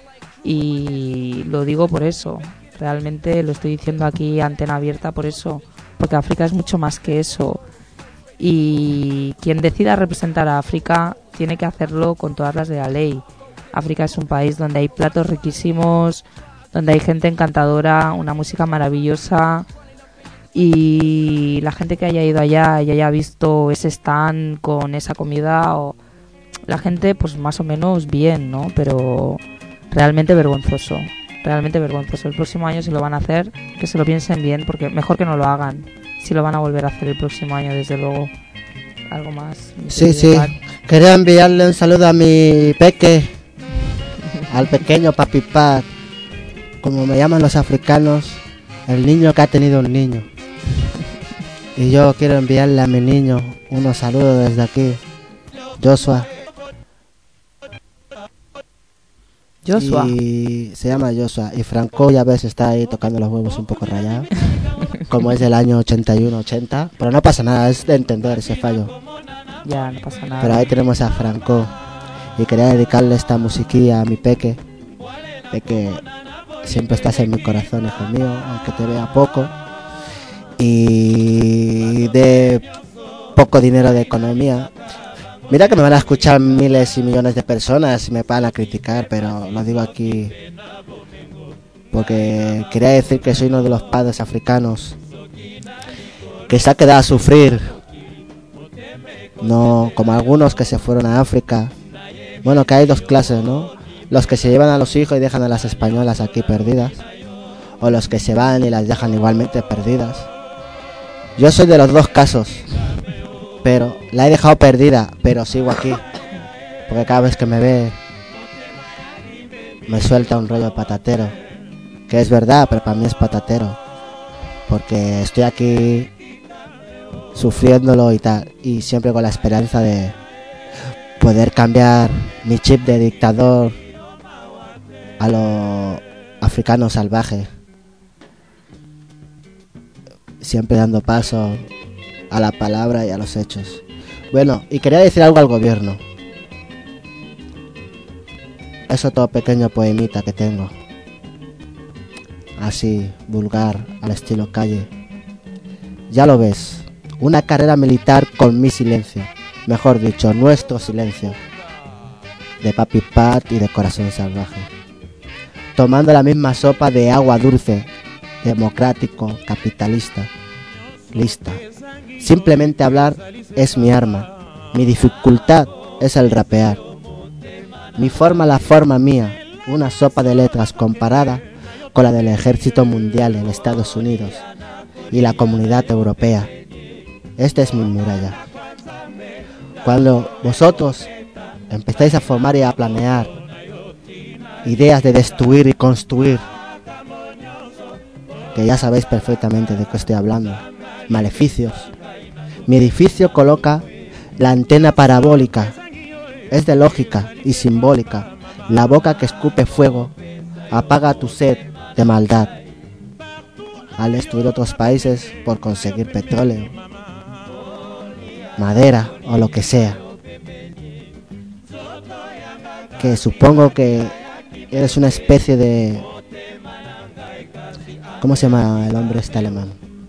y lo digo por eso. Realmente lo estoy diciendo aquí, antena abierta, por eso, porque África es mucho más que eso, y quien decida representar a África tiene que hacerlo con todas las de la ley. África es un país donde hay platos riquísimos, donde hay gente encantadora, una música maravillosa, y la gente que haya ido allá y haya visto ese stand con esa comida, o la gente pues más o menos bien, ¿no? Pero realmente vergonzoso, realmente vergonzoso. El próximo año, si lo van a hacer, que se lo piensen bien, porque mejor que no lo hagan, si lo van a volver a hacer el próximo año, desde luego. Algo más. Sí, sí, quería enviarle un saludo a mi peque, al pequeño Papi Pat, como me llaman los africanos, el niño que ha tenido un niño. Y yo quiero enviarle a mi niño unos saludos desde aquí, Joshua. Joshua. Y se llama Joshua. Y Franco, ya ves, está ahí tocando los huevos un poco rayado, como es del año ochenta y uno ochenta. Pero no pasa nada, es de entender ese fallo. Ya, no pasa nada. Pero ahí tenemos a Franco. Y quería dedicarle esta musiquilla a mi peque. Peque, siempre estás en mi corazón, hijo mío, aunque te vea poco. Y de poco dinero de economía. Mira que me van a escuchar miles y millones de personas y me van a criticar, pero lo digo aquí porque quería decir que soy uno de los padres africanos que se ha quedado a sufrir, no como algunos que se fueron a África. Bueno, que hay dos clases, ¿no? Los que se llevan a los hijos y dejan a las españolas aquí perdidas, o los que se van y las dejan igualmente perdidas. Yo soy de los dos casos, pero la he dejado perdida, pero sigo aquí, porque cada vez que me ve me suelta un rollo patatero, que es verdad, pero para mí es patatero, porque estoy aquí sufriéndolo y tal, y siempre con la esperanza de poder cambiar mi chip de dictador a lo africano salvaje, siempre dando paso a la palabra y a los hechos. Bueno, y quería decir algo al gobierno. Es otro pequeño poemita que tengo, así vulgar, al estilo Calle. Ya lo ves, una carrera militar con mi silencio, mejor dicho, nuestro silencio, de Papi Pat y de Corazón Salvaje, tomando la misma sopa de agua dulce, democrático, capitalista, lista. Simplemente hablar es mi arma, mi dificultad es el rapear, mi forma la forma mía, una sopa de letras comparada con la del ejército mundial en Estados Unidos y la comunidad europea. Esta es mi muralla. Cuando vosotros empezáis a formar y a planear ideas de destruir y construir, que ya sabéis perfectamente de qué estoy hablando, maleficios, mi edificio coloca la antena parabólica, es de lógica y simbólica, la boca que escupe fuego, apaga tu sed de maldad, al destruir otros países por conseguir petróleo, madera o lo que sea. Que supongo que eres una especie de... ¿Cómo se llama el hombre este alemán?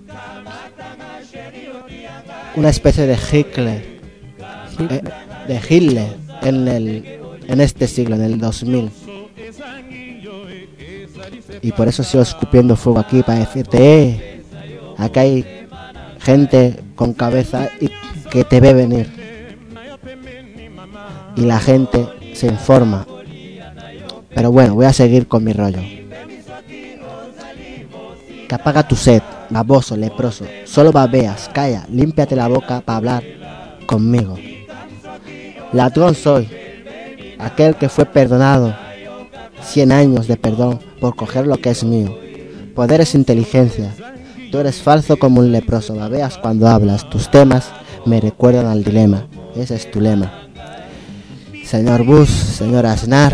Una especie de Hitler, eh, de Hitler en el en este siglo, en el dos mil. Y por eso sigo escupiendo fuego aquí para decirte, eh, acá hay gente con cabeza y que te ve venir. Y la gente se informa. Pero bueno, voy a seguir con mi rollo. Que apaga tu sed, baboso, leproso. Solo babeas, calla, límpiate la boca para hablar conmigo. Ladrón soy, aquel que fue perdonado. Cien años de perdón por coger lo que es mío. Poder es inteligencia. Tú eres falso como un leproso, babeas cuando hablas. Tus temas me recuerdan al dilema. Ese es tu lema. Señor Bush, señor Aznar,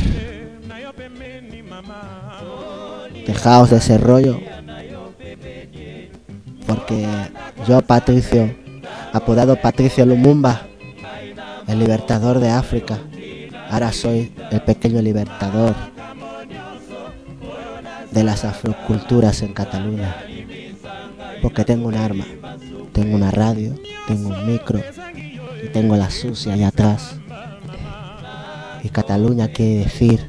dejaos de ese rollo, porque yo, Patricio, apodado Patricio Lumumba, el libertador de África, ahora soy el pequeño libertador de las afroculturas en Cataluña, porque tengo un arma, tengo una radio, tengo un micro y tengo la sucia allá atrás. Y Cataluña quiere decir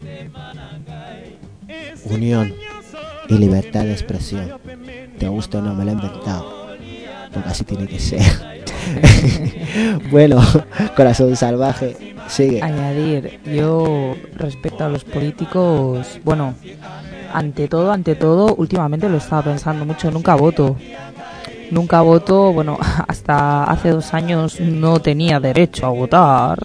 unión y libertad de expresión. Te gusta o no, me lo he inventado, porque así tiene que ser. Bueno, Corazón Salvaje, sigue. Añadir, yo respecto a los políticos, bueno, ante todo, ante todo, últimamente lo estaba pensando mucho, nunca voto. Nunca voto, bueno, hasta hace dos años no tenía derecho a votar.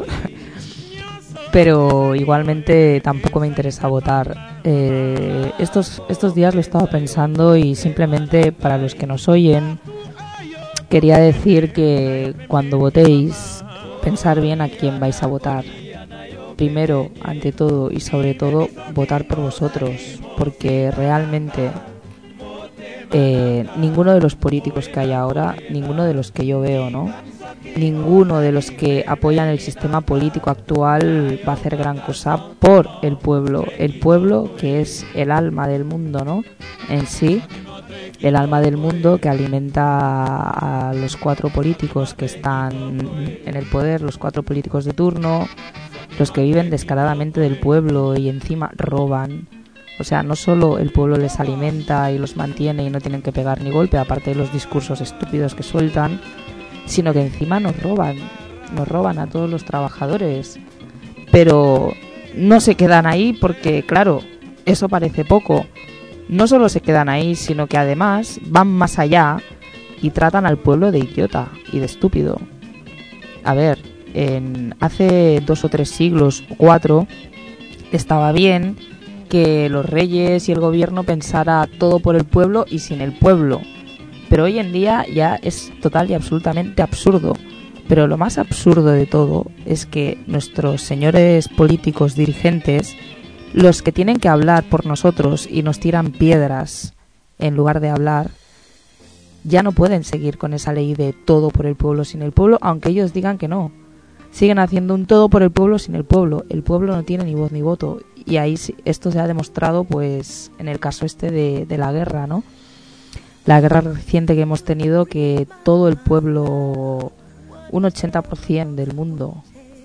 Pero igualmente tampoco me interesa votar. Eh, estos, estos días lo estaba pensando y simplemente para los que nos oyen quería decir que cuando votéis, pensar bien a quién vais a votar. Primero, ante todo y sobre todo, votar por vosotros, porque realmente eh, ninguno de los políticos que hay ahora, ninguno de los que yo veo, ¿no? Ninguno de los que apoyan el sistema político actual va a hacer gran cosa por el pueblo. El pueblo que es el alma del mundo, ¿no? En sí, el alma del mundo que alimenta a los cuatro políticos que están en el poder, los cuatro políticos de turno, los que viven descaradamente del pueblo y encima roban. O sea, no solo el pueblo les alimenta y los mantiene y no tienen que pegar ni golpe, aparte de los discursos estúpidos que sueltan, sino que encima nos roban, nos roban a todos los trabajadores. Pero no se quedan ahí porque, claro, eso parece poco. No solo se quedan ahí, sino que además van más allá y tratan al pueblo de idiota y de estúpido. A ver, en hace dos o tres siglos o cuatro estaba bien que los reyes y el gobierno pensara todo por el pueblo y sin el pueblo. Pero hoy en día ya es total y absolutamente absurdo. Pero lo más absurdo de todo es que nuestros señores políticos dirigentes, los que tienen que hablar por nosotros y nos tiran piedras en lugar de hablar, ya no pueden seguir con esa ley de todo por el pueblo sin el pueblo, aunque ellos digan que no. Siguen haciendo un todo por el pueblo sin el pueblo. El pueblo no tiene ni voz ni voto. Y ahí esto se ha demostrado, pues, en el caso este de, de la guerra, ¿no? La guerra reciente que hemos tenido, que todo el pueblo, un ochenta por ciento del mundo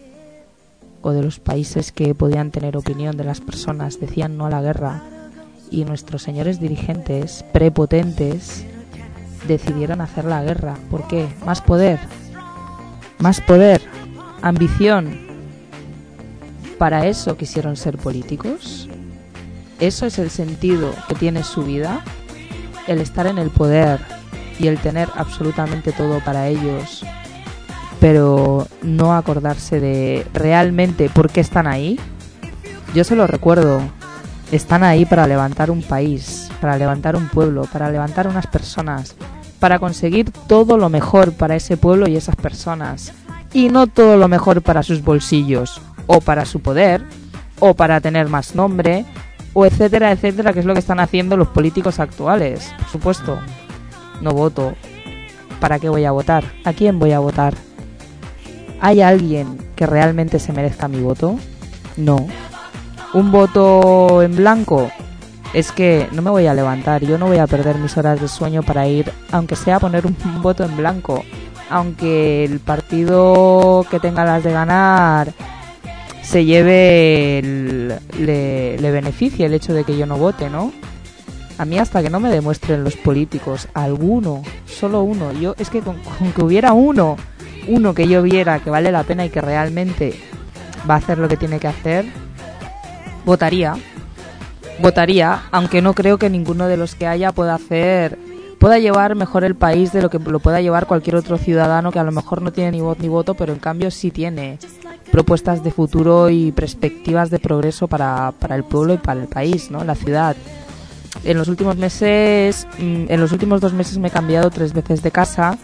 o de los países que podían tener opinión de las personas decían no a la guerra, y nuestros señores dirigentes prepotentes decidieron hacer la guerra. ¿Por qué? Más poder, más poder, ambición. ¿Para eso quisieron ser políticos? ¿Eso es el sentido que tiene su vida? El estar en el poder y el tener absolutamente todo para ellos, pero no acordarse de realmente por qué están ahí. Yo se lo recuerdo. Están ahí para levantar un país, para levantar un pueblo, para levantar unas personas, para conseguir todo lo mejor para ese pueblo y esas personas, y no todo lo mejor para sus bolsillos, o para su poder, o para tener más nombre, o etcétera, etcétera, que es lo que están haciendo los políticos actuales. Por supuesto, no voto. ¿Para qué voy a votar? ¿A quién voy a votar? ¿Hay alguien que realmente se merezca mi voto? No. ¿Un voto en blanco? Es que no me voy a levantar, yo no voy a perder mis horas de sueño para ir, aunque sea a poner un voto en blanco, aunque el partido que tenga las de ganar se lleve, el, le, le beneficie el hecho de que yo no vote, ¿no? A mí hasta que no me demuestren los políticos, alguno, solo uno, yo es que con, con que hubiera uno, uno que yo viera que vale la pena y que realmente va a hacer lo que tiene que hacer, votaría, votaría, aunque no creo que ninguno de los que haya pueda hacer, pueda llevar mejor el país de lo que lo pueda llevar cualquier otro ciudadano que a lo mejor no tiene ni voz ni voto, pero en cambio sí tiene propuestas de futuro y perspectivas de progreso para, para el pueblo y para el país, ¿no? La ciudad. En los últimos meses, en los últimos dos meses me he cambiado tres veces de casa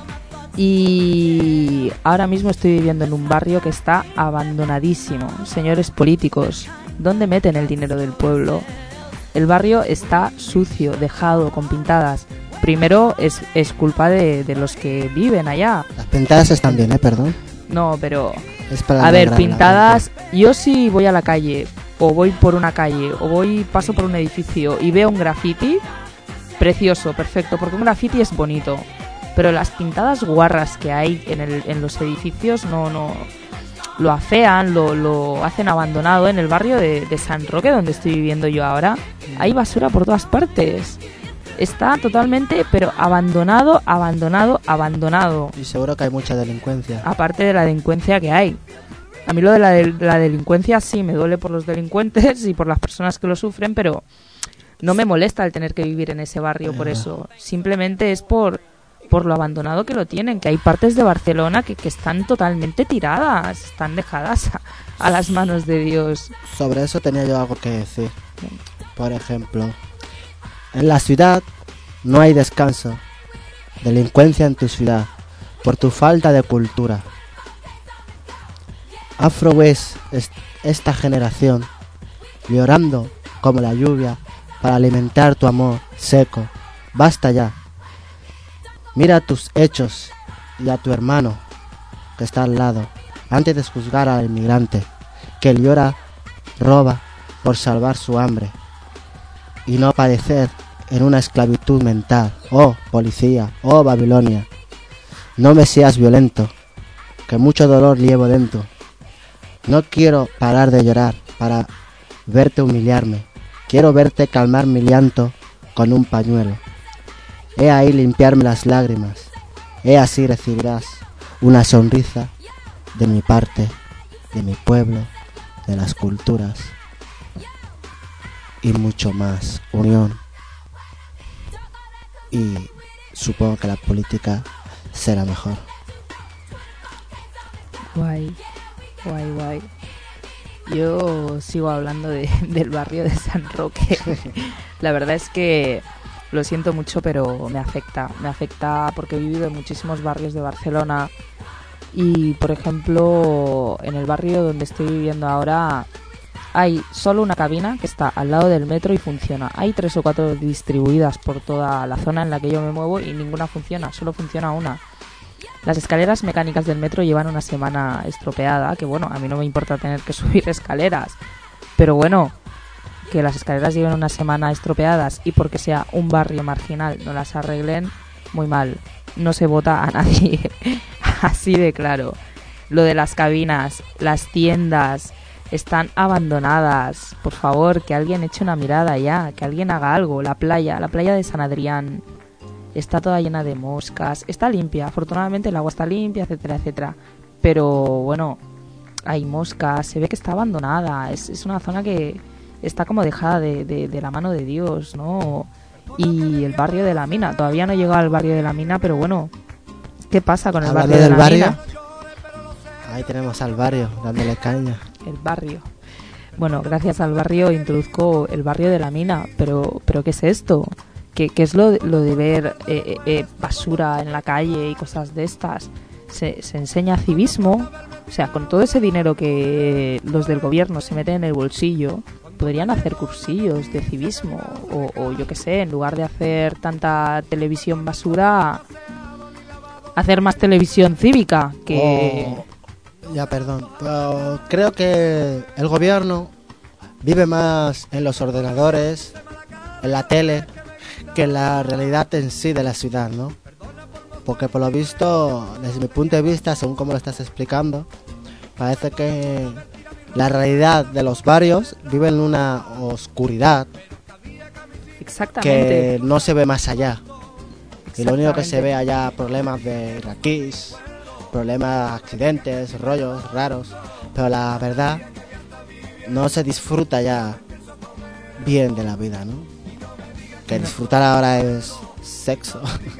y ahora mismo estoy viviendo en un barrio que está abandonadísimo. Señores políticos, ¿dónde meten el dinero del pueblo? El barrio está sucio, dejado, con pintadas. Primero es, es culpa de, de los que viven allá. Las pintadas están bien, ¿eh? Perdón. No, pero... Es para a ver, pintadas... Yo sí voy a la calle, o voy por una calle, o voy paso por un edificio y veo un graffiti, precioso, perfecto, porque un graffiti es bonito. Pero las pintadas guarras que hay en, el, en los edificios no... no lo afean, lo, lo hacen abandonado. En el barrio de, de San Roque, donde estoy viviendo yo ahora, hay basura por todas partes. Está totalmente, pero abandonado, abandonado, abandonado. Y seguro que hay mucha delincuencia. Aparte de la delincuencia que hay. A mí lo de la, de la delincuencia sí me duele por los delincuentes y por las personas que lo sufren, pero no me molesta el tener que vivir en ese barrio por eso. Simplemente es por... por lo abandonado que lo tienen, que hay partes de Barcelona que, que están totalmente tiradas, están dejadas a, a las manos de Dios. Sobre eso tenía yo algo que decir. Por ejemplo, en la ciudad no hay descanso. Delincuencia en tu ciudad, por tu falta de cultura. Afro es esta generación, llorando como la lluvia para alimentar tu amor seco. Basta ya. Mira tus hechos y a tu hermano que está al lado, antes de juzgar al inmigrante, que llora, roba por salvar su hambre y no padecer en una esclavitud mental. Oh, policía, oh, Babilonia, no me seas violento, que mucho dolor llevo dentro. No quiero parar de llorar para verte humillarme. Quiero verte calmar mi llanto con un pañuelo. He ahí limpiarme las lágrimas. He así recibirás una sonrisa de mi parte, de mi pueblo, de las culturas y mucho más. Unión. Y supongo que la política será mejor. Guay, guay, guay. Yo sigo hablando de, del barrio de San Roque. La verdad es que lo siento mucho, pero me afecta. Me afecta porque he vivido en muchísimos barrios de Barcelona. Y, por ejemplo, en el barrio donde estoy viviendo ahora hay solo una cabina que está al lado del metro y funciona. Hay tres o cuatro distribuidas por toda la zona en la que yo me muevo y ninguna funciona, solo funciona una. Las escaleras mecánicas del metro llevan una semana estropeada, que bueno, a mí no me importa tener que subir escaleras, pero bueno, que las escaleras lleven una semana estropeadas y porque sea un barrio marginal no las arreglen, muy mal. No se vota a nadie, así de claro. Lo de las cabinas, las tiendas están abandonadas. Por favor, que alguien eche una mirada ya, que alguien haga algo. La playa, la playa de San Adrián está toda llena de moscas, está limpia, afortunadamente el agua está limpia, etcétera, etcétera. Pero bueno, hay moscas, se ve que está abandonada, es, es una zona que está como dejada de, de, de la mano de Dios, ¿no? Y el barrio de la Mina, todavía no he llegado al barrio de la Mina, pero bueno, ¿qué pasa con el Hablando barrio de del la barrio, Mina? ahí tenemos al barrio, dándole caña. El barrio. Bueno, gracias al barrio introduzco el barrio de la Mina, pero pero ¿qué es esto? ¿Qué, qué es lo de, lo de ver eh, eh, basura en la calle y cosas de estas? Se, se enseña civismo, o sea, con todo ese dinero que los del gobierno se meten en el bolsillo, podrían hacer cursillos de civismo o, o yo qué sé, en lugar de hacer tanta televisión basura, hacer más televisión cívica que... Oh, ya, perdón, pero creo que el gobierno vive más en los ordenadores, en la tele, que en la realidad en sí de la ciudad, ¿no? Porque por lo visto, desde mi punto de vista, según como lo estás explicando, parece que la realidad de los barrios vive en una oscuridad Exactamente. que no se ve más allá. Y lo único que se Exactamente. ve allá, problemas de iraquíes, problemas, accidentes, rollos raros. Pero la verdad, no se disfruta ya bien de la vida, ¿no? Que disfrutar ahora es sexo,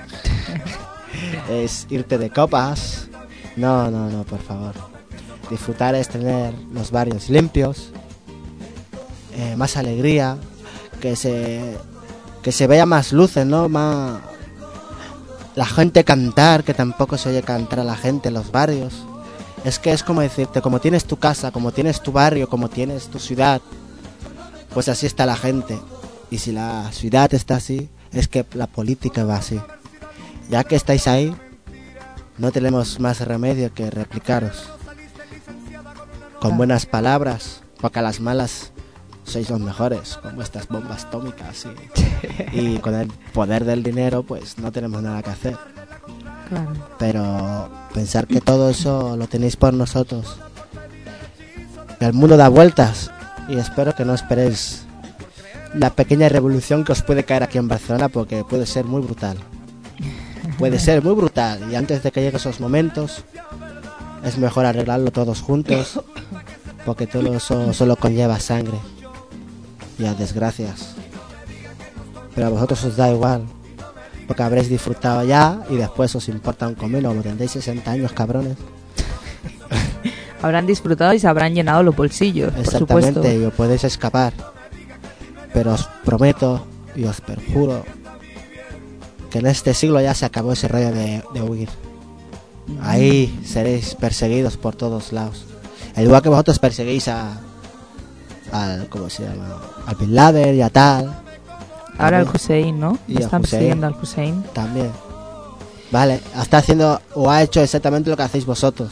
es irte de copas. No, no, no, por favor. Disfrutar es tener los barrios limpios, eh, más alegría, que se que se vea más luces, ¿no? Más la gente cantar, que tampoco se oye cantar a la gente en los barrios. Es que es como decirte, como tienes tu casa, como tienes tu barrio, como tienes tu ciudad, pues así está la gente. Y si la ciudad está así, es que la política va así. Ya que estáis ahí, no tenemos más remedio que replicaros con buenas palabras, porque a las malas sois los mejores, con vuestras bombas atómicas y, y con el poder del dinero, pues no tenemos nada que hacer. Claro. Pero pensar que todo eso lo tenéis por nosotros, que el mundo da vueltas, y espero que no esperéis la pequeña revolución que os puede caer aquí en Barcelona, porque puede ser muy brutal. Puede ser muy brutal, y antes de que lleguen esos momentos es mejor arreglarlo todos juntos, porque todo eso solo conlleva sangre y a desgracias. Pero a vosotros os da igual, porque habréis disfrutado ya y después os importa un comino, como tendréis sesenta años, cabrones. Habrán disfrutado y se habrán llenado los bolsillos, por supuesto. Exactamente, y os podéis escapar. Pero os prometo y os perjuro que en este siglo ya se acabó ese rollo de, de huir. Ahí seréis perseguidos por todos lados. Al igual que vosotros perseguís a... al ¿cómo se llama? Al Bin Laden y a tal. Ahora el También. Hussein, ¿no? Y a Están Hussein. persiguiendo al Hussein. También. Vale, está haciendo o ha hecho exactamente lo que hacéis vosotros.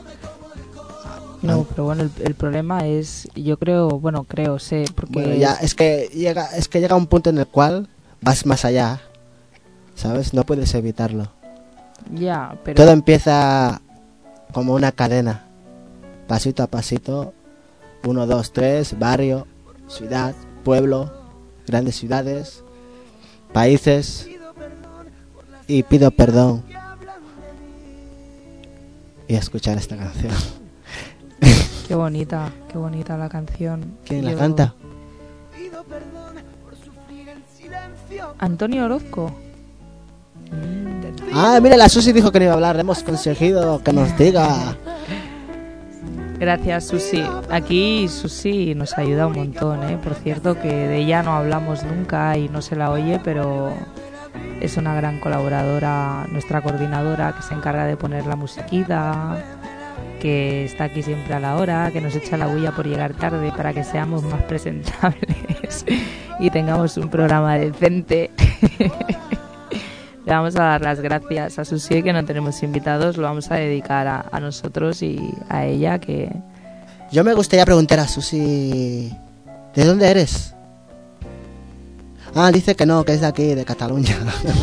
No, Ah. pero bueno, el, el problema es, yo creo, bueno, creo, sé, porque... Bueno, ya es que llega es que llega un punto en el cual vas más allá, ¿sabes? No puedes evitarlo. Ya, pero... Todo empieza como una cadena, pasito a pasito, uno, dos, tres, barrio, ciudad, pueblo, grandes ciudades, países, y pido perdón y escuchar esta canción. Qué bonita, qué bonita la canción. ¿Quién Yo- la canta? Antonio Orozco. Ah, mira, la Susi dijo que no iba a hablar. Hemos conseguido que nos diga. Gracias, Susi. Aquí Susi nos ayuda un montón, ¿eh? Por cierto, que de ella no hablamos nunca y no se la oye, pero es una gran colaboradora, nuestra coordinadora, que se encarga de poner la musiquita, que está aquí siempre a la hora, que nos echa la bulla por llegar tarde para que seamos más presentables y tengamos un programa decente. Le vamos a dar las gracias a Susi, que no tenemos invitados, lo vamos a dedicar a, a nosotros y a ella, que... Yo me gustaría preguntar a Susi, ¿de dónde eres? Ah, dice que no, que es de aquí, de Cataluña.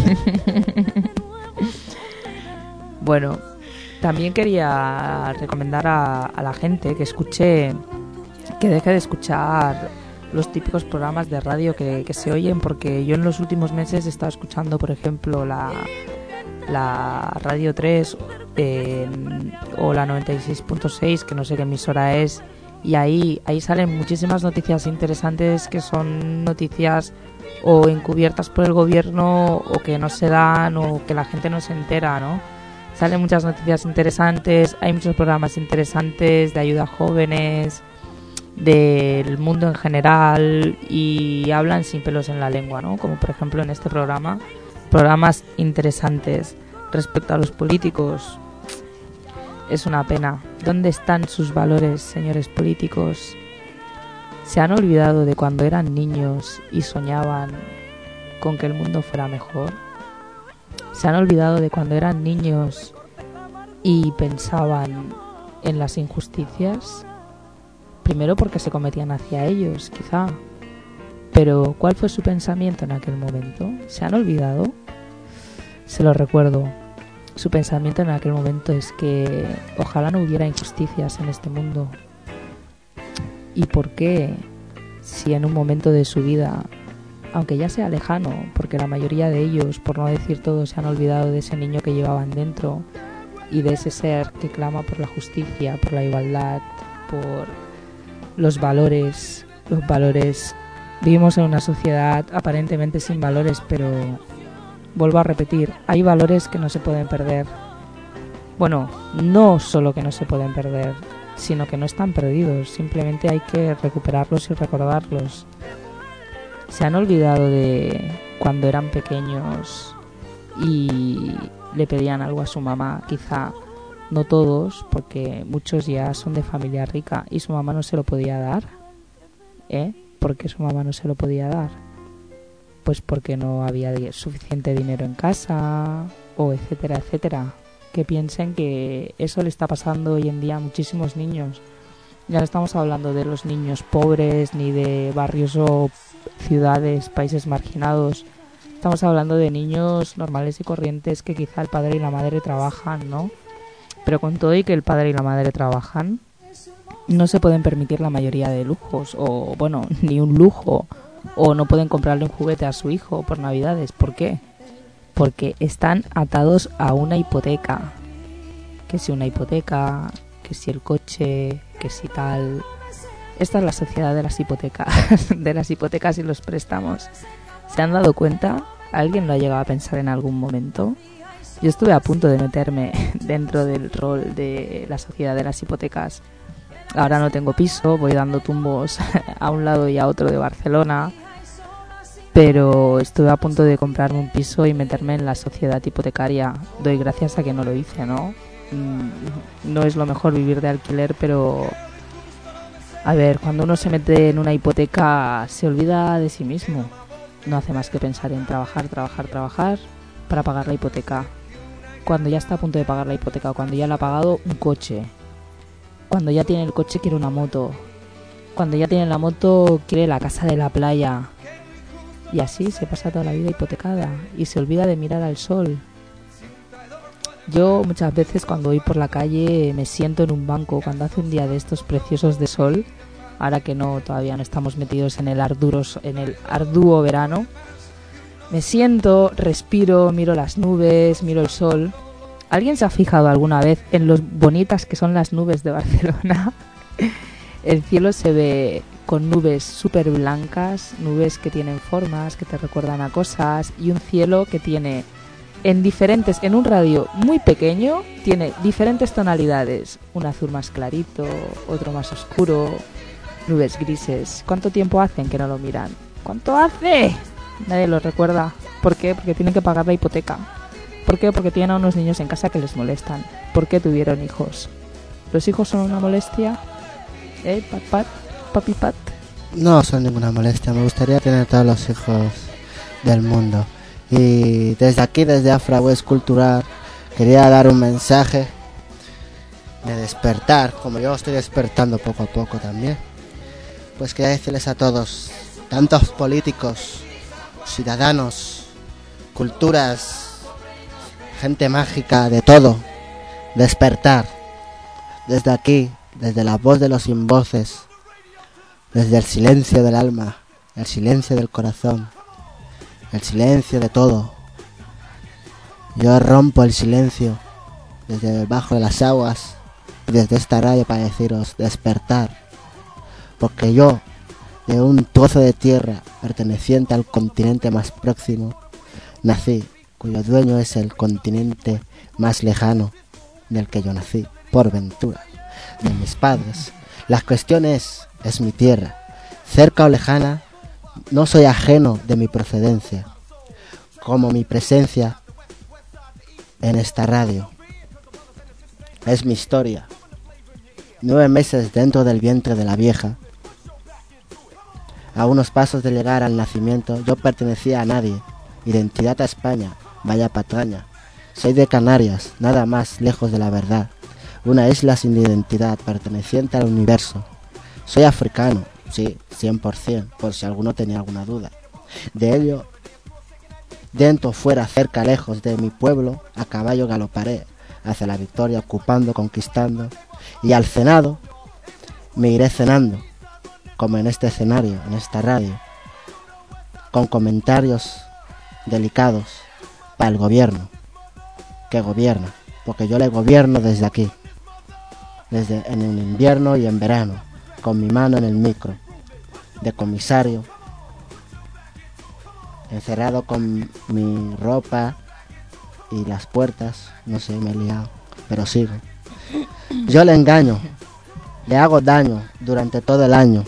Bueno, también quería recomendar a, a la gente que escuche, que deje de escuchar los típicos programas de radio que, que se oyen, porque yo en los últimos meses he estado escuchando, por ejemplo, la, la Radio tres eh, o la noventa y seis punto seis, que no sé qué emisora es, y ahí, ahí salen muchísimas noticias interesantes que son noticias o encubiertas por el gobierno o que no se dan o que la gente no se entera, ¿no? Salen muchas noticias interesantes, hay muchos programas interesantes de ayuda a jóvenes, del mundo en general, y hablan sin pelos en la lengua, ¿no? Como por ejemplo en este programa, programas interesantes. Respecto a los políticos, es una pena. ¿Dónde están sus valores, señores políticos? ¿Se han olvidado de cuando eran niños y soñaban con que el mundo fuera mejor? ¿Se han olvidado de cuando eran niños y pensaban en las injusticias? Primero porque se cometían hacia ellos, quizá. Pero ¿cuál fue su pensamiento en aquel momento? ¿Se han olvidado? Se lo recuerdo. Su pensamiento en aquel momento es que ojalá no hubiera injusticias en este mundo. ¿Y por qué? Si en un momento de su vida, aunque ya sea lejano, porque la mayoría de ellos, por no decir todos, se han olvidado de ese niño que llevaban dentro y de ese ser que clama por la justicia, por la igualdad, por los valores, los valores. Vivimos en una sociedad aparentemente sin valores, pero vuelvo a repetir, hay valores que no se pueden perder. Bueno, no solo que no se pueden perder, sino que no están perdidos, simplemente hay que recuperarlos y recordarlos. Se han olvidado de cuando eran pequeños y le pedían algo a su mamá, quizá no todos, porque muchos ya son de familia rica y su mamá no se lo podía dar. ¿Eh? ¿Por qué su mamá no se lo podía dar? Pues porque no había suficiente dinero en casa, o etcétera, etcétera. Que piensen que eso le está pasando hoy en día a muchísimos niños. Ya no estamos hablando de los niños pobres, ni de barrios o ciudades, países marginados. Estamos hablando de niños normales y corrientes que quizá el padre y la madre trabajan, ¿no? Pero con todo y que el padre y la madre trabajan, no se pueden permitir la mayoría de lujos, o bueno, ni un lujo, o no pueden comprarle un juguete a su hijo por Navidades. ¿Por qué? Porque están atados a una hipoteca. Que si una hipoteca, que si el coche, que si tal. Esta es la sociedad de las hipotecas, de las hipotecas y los préstamos. ¿Se han dado cuenta? ¿Alguien lo ha llegado a pensar en algún momento? Yo estuve a punto de meterme dentro del rol de la sociedad de las hipotecas. Ahora no tengo piso, voy dando tumbos a un lado y a otro de Barcelona, pero estuve a punto de comprarme un piso y meterme en la sociedad hipotecaria. Doy gracias a que no lo hice, ¿no? No es lo mejor vivir de alquiler, pero a ver, cuando uno se mete en una hipoteca se olvida de sí mismo. No hace más que pensar en trabajar, trabajar, trabajar para pagar la hipoteca. Cuando ya está a punto de pagar la hipoteca, cuando ya la ha pagado, un coche. Cuando ya tiene el coche, quiere una moto. Cuando ya tiene la moto, quiere la casa de la playa. Y así se pasa toda la vida hipotecada y se olvida de mirar al sol. Yo muchas veces cuando voy por la calle me siento en un banco cuando hace un día de estos preciosos de sol ahora que no todavía no estamos metidos en el arduros, en el arduo verano. Me siento, respiro, miro las nubes, miro el sol. ¿Alguien se ha fijado alguna vez en lo bonitas que son las nubes de Barcelona? El cielo se ve con nubes súper blancas, nubes que tienen formas, que te recuerdan a cosas, y un cielo que tiene en diferentes, en un radio muy pequeño, tiene diferentes tonalidades. Un azul más clarito, otro más oscuro, nubes grises. ¿Cuánto tiempo hacen que no lo miran? ¿Cuánto hace? Nadie lo recuerda. ¿Por qué? Porque tienen que pagar la hipoteca. ¿Por qué? Porque tienen a unos niños en casa que les molestan. ¿Por qué tuvieron hijos? ¿Los hijos son una molestia? ¿Eh? ¿Pat, pat? ¿Papi, pat? No son ninguna molestia. Me gustaría tener todos los hijos del mundo. Y desde aquí, desde Afra West Cultural, quería dar un mensaje de despertar, como yo estoy despertando poco a poco también. Pues quería decirles a todos, tantos políticos, ciudadanos, culturas, gente mágica, de todo, despertar. Desde aquí, desde la voz de los sin voces, desde el silencio del alma, el silencio del corazón, el silencio de todo. Yo rompo el silencio desde debajo de las aguas, desde esta radio, para deciros despertar, porque yo, de un trozo de tierra perteneciente al continente más próximo, nací, cuyo dueño es el continente más lejano del que yo nací, por ventura, de mis padres. La cuestión es, es mi tierra, cerca o lejana. No soy ajeno de mi procedencia, como mi presencia en esta radio. Es mi historia. Nueve meses dentro del vientre de la vieja. A unos pasos de llegar al nacimiento, yo pertenecía a nadie. Identidad a España, vaya patraña. Soy de Canarias, nada más lejos de la verdad. Una isla sin identidad, perteneciente al universo. Soy africano. Sí, cien por ciento, por si alguno tenía alguna duda. De ello, dentro, fuera, cerca, lejos de mi pueblo, a caballo galoparé hacia la victoria, ocupando, conquistando. Y al cenado, me iré cenando, como en este escenario, en esta radio, con comentarios delicados para el gobierno, que gobierna, porque yo le gobierno desde aquí, desde en el invierno y en verano, con mi mano en el micro, de comisario, encerrado con mi ropa y las puertas. No sé, me he liado, pero sigo. Yo le engaño, le hago daño durante todo el año,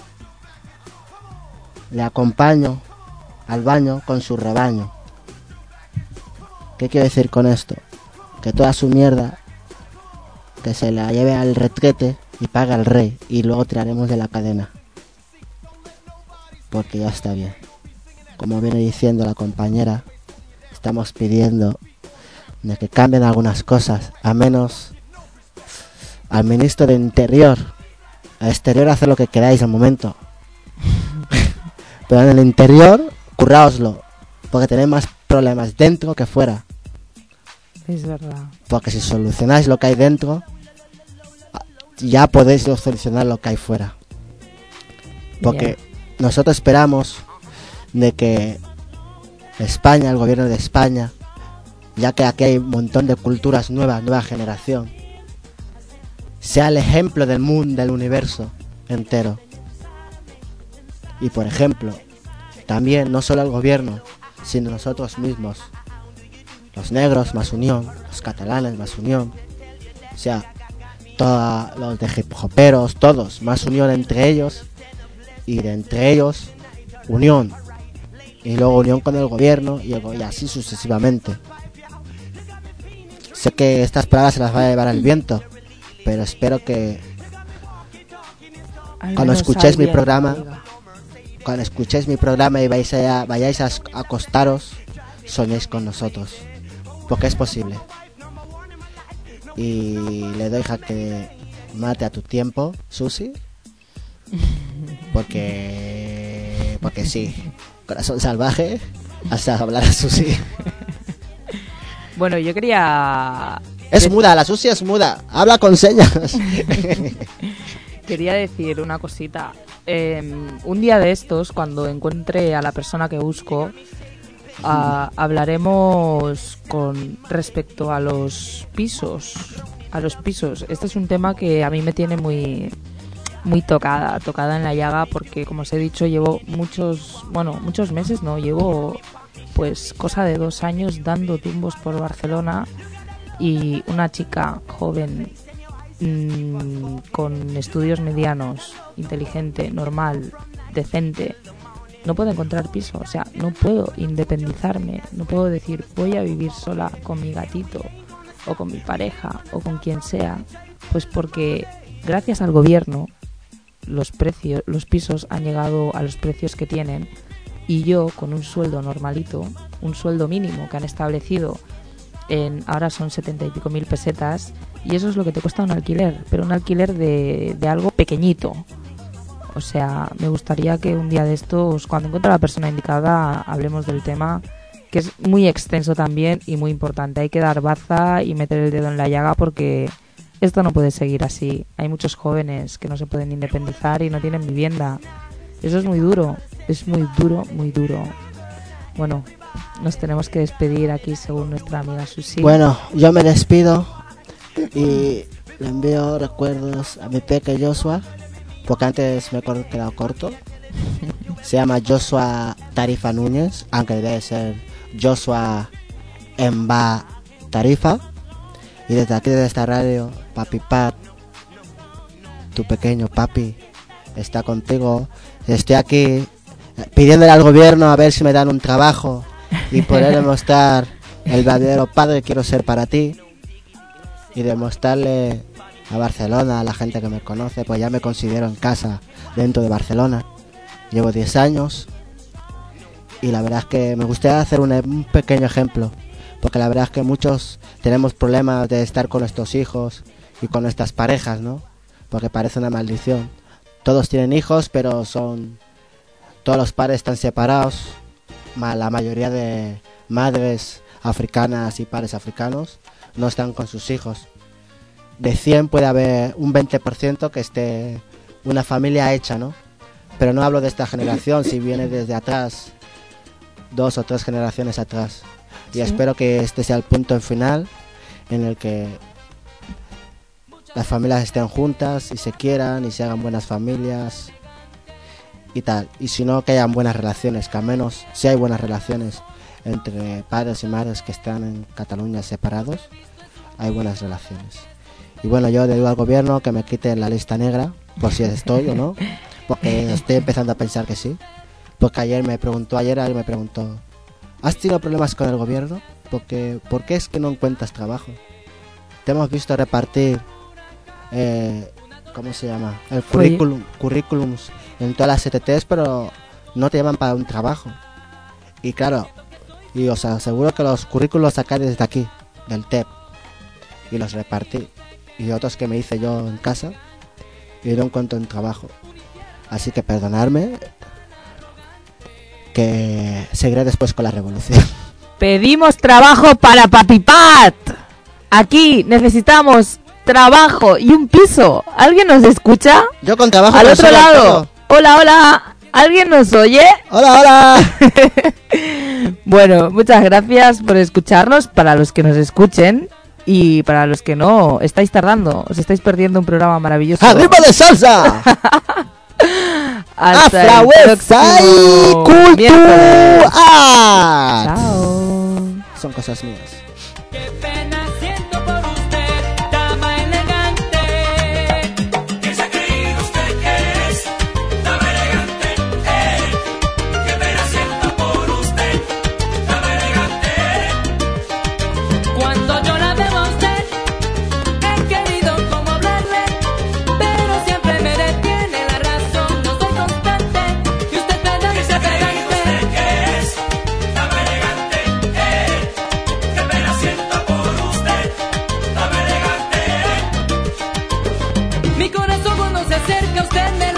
le acompaño al baño con su rebaño. ¿Qué quiero decir con esto? Que toda su mierda, que se la lleve al retrete y paga al rey, y luego tiraremos de la cadena, porque ya está bien. Como viene diciendo la compañera, estamos pidiendo de que cambien algunas cosas, a menos al ministro de Interior. Al exterior hacer lo que queráis al momento, pero en el interior curráoslo, porque tenéis más problemas dentro que fuera. Es verdad. Porque si solucionáis lo que hay dentro, ya podéis solucionar lo que hay fuera. Porque yeah. Nosotros esperamos de que España, el gobierno de España, ya que aquí hay un montón de culturas nuevas, nueva generación, sea el ejemplo del mundo, del universo entero. Y por ejemplo, también no solo el gobierno, sino nosotros mismos, los negros más unión, los catalanes más unión, o sea, todos los de hip hoperos, todos, más unión entre ellos, y de entre ellos, unión, y luego unión con el gobierno, y, y así sucesivamente. Sé que estas palabras se las va a llevar el viento, pero espero que Al cuando menos escuchéis mi alguien programa, diga. cuando escuchéis mi programa y vais a, vayáis a acostaros, soñéis con nosotros, porque es posible. Y le doy jaque mate a tu tiempo, Susi, porque porque sí, corazón salvaje, hasta hablar a Susi. Bueno, yo quería... Es muda, la Susi es muda, habla con señas. quería decir una cosita. Eh, un día de estos, cuando encuentre a la persona que busco, uh, hablaremos con respecto a los pisos. A los pisos. Este es un tema que a mí me tiene muy, muy tocada, tocada en la llaga, porque como os he dicho, llevo muchos, bueno, muchos meses, no, llevo pues cosa de dos años dando tumbos por Barcelona, y una chica joven mmm, con estudios medianos, inteligente, normal, decente, no puedo encontrar piso. O sea, no puedo independizarme, no puedo decir voy a vivir sola con mi gatito o con mi pareja o con quien sea, pues porque gracias al gobierno los precios, los pisos han llegado a los precios que tienen, y yo con un sueldo normalito, un sueldo mínimo que han establecido en, ahora son setenta y pico mil pesetas, y eso es lo que te cuesta un alquiler, pero un alquiler de, de algo pequeñito. O sea, me gustaría que un día de estos, cuando encuentre a la persona indicada, hablemos del tema, que es muy extenso también y muy importante. Hay que dar baza y meter el dedo en la llaga, porque esto no puede seguir así. Hay muchos jóvenes que no se pueden independizar y no tienen vivienda. Eso es muy duro, es muy duro, muy duro. Bueno, nos tenemos que despedir aquí según nuestra amiga Susi. Bueno, yo me despido y le envío recuerdos a mi peque Joshua, porque antes me he quedado corto. Se llama Joshua Tarifa Núñez, aunque debe ser Joshua Emba Tarifa. Y desde aquí, desde esta radio, Papi Pat, tu pequeño papi, está contigo. Estoy aquí pidiéndole al gobierno a ver si me dan un trabajo y poder demostrar el verdadero padre que quiero ser para ti, y demostrarle a Barcelona, a la gente que me conoce, pues ya me considero en casa dentro de Barcelona. Llevo diez años y la verdad es que me gustaría hacer un, un pequeño ejemplo, porque la verdad es que muchos tenemos problemas de estar con nuestros hijos y con nuestras parejas, ¿no? Porque parece una maldición. Todos tienen hijos, pero son todos los padres están separados. La mayoría de madres africanas y padres africanos no están con sus hijos. De cien puede haber un veinte por ciento que esté una familia hecha, ¿no? Pero no hablo de esta generación, si viene desde atrás, dos o tres generaciones atrás. Y sí, espero que este sea el punto final en el que las familias estén juntas y se quieran y se hagan buenas familias y tal. Y si no, que hayan buenas relaciones, que al menos si hay buenas relaciones entre padres y madres que están en Cataluña separados, hay buenas relaciones. Y bueno, yo le digo al gobierno que me quite la lista negra, por si estoy o no, porque estoy empezando a pensar que sí. Porque ayer me preguntó, ayer alguien me preguntó, ¿has tenido problemas con el gobierno? Porque, ¿por qué es que no encuentras trabajo? Te hemos visto repartir, eh, ¿cómo se llama? El currículum, currículums en todas las C T Ts, pero no te llaman para un trabajo. Y claro, y os aseguro que los currículos los sacaré desde aquí, del T E P, y los repartí. Y otros que me hice yo en casa y no encuentro un trabajo. Así que perdonadme, que seguiré después con la revolución. Pedimos trabajo para Papi Pat. Aquí necesitamos trabajo y un piso. ¿Alguien nos escucha? Yo con trabajo. Al otro lado. Hola, hola. ¿Alguien nos oye? Hola, hola. Bueno, muchas gracias por escucharnos. Para los que nos escuchen y para los que no, estáis tardando. Os estáis perdiendo un programa maravilloso. ¡Arriba de salsa! Hasta el próximo miércoles. Chao. Son cosas mías. Qué pena siento por usted, dama elegante. ¿Quién se ha creído usted que es? Dama elegante, eh. Qué pena siento por usted, dama elegante. Cuando yo la veo a usted, he querido como hablarle, pero siempre me detiene la razón. No soy constante y usted me da. ¿Quién se ha creído usted que es? Dama elegante, eh. Qué pena siento por usted, dama elegante. Mi corazón cuando se acerca a usted me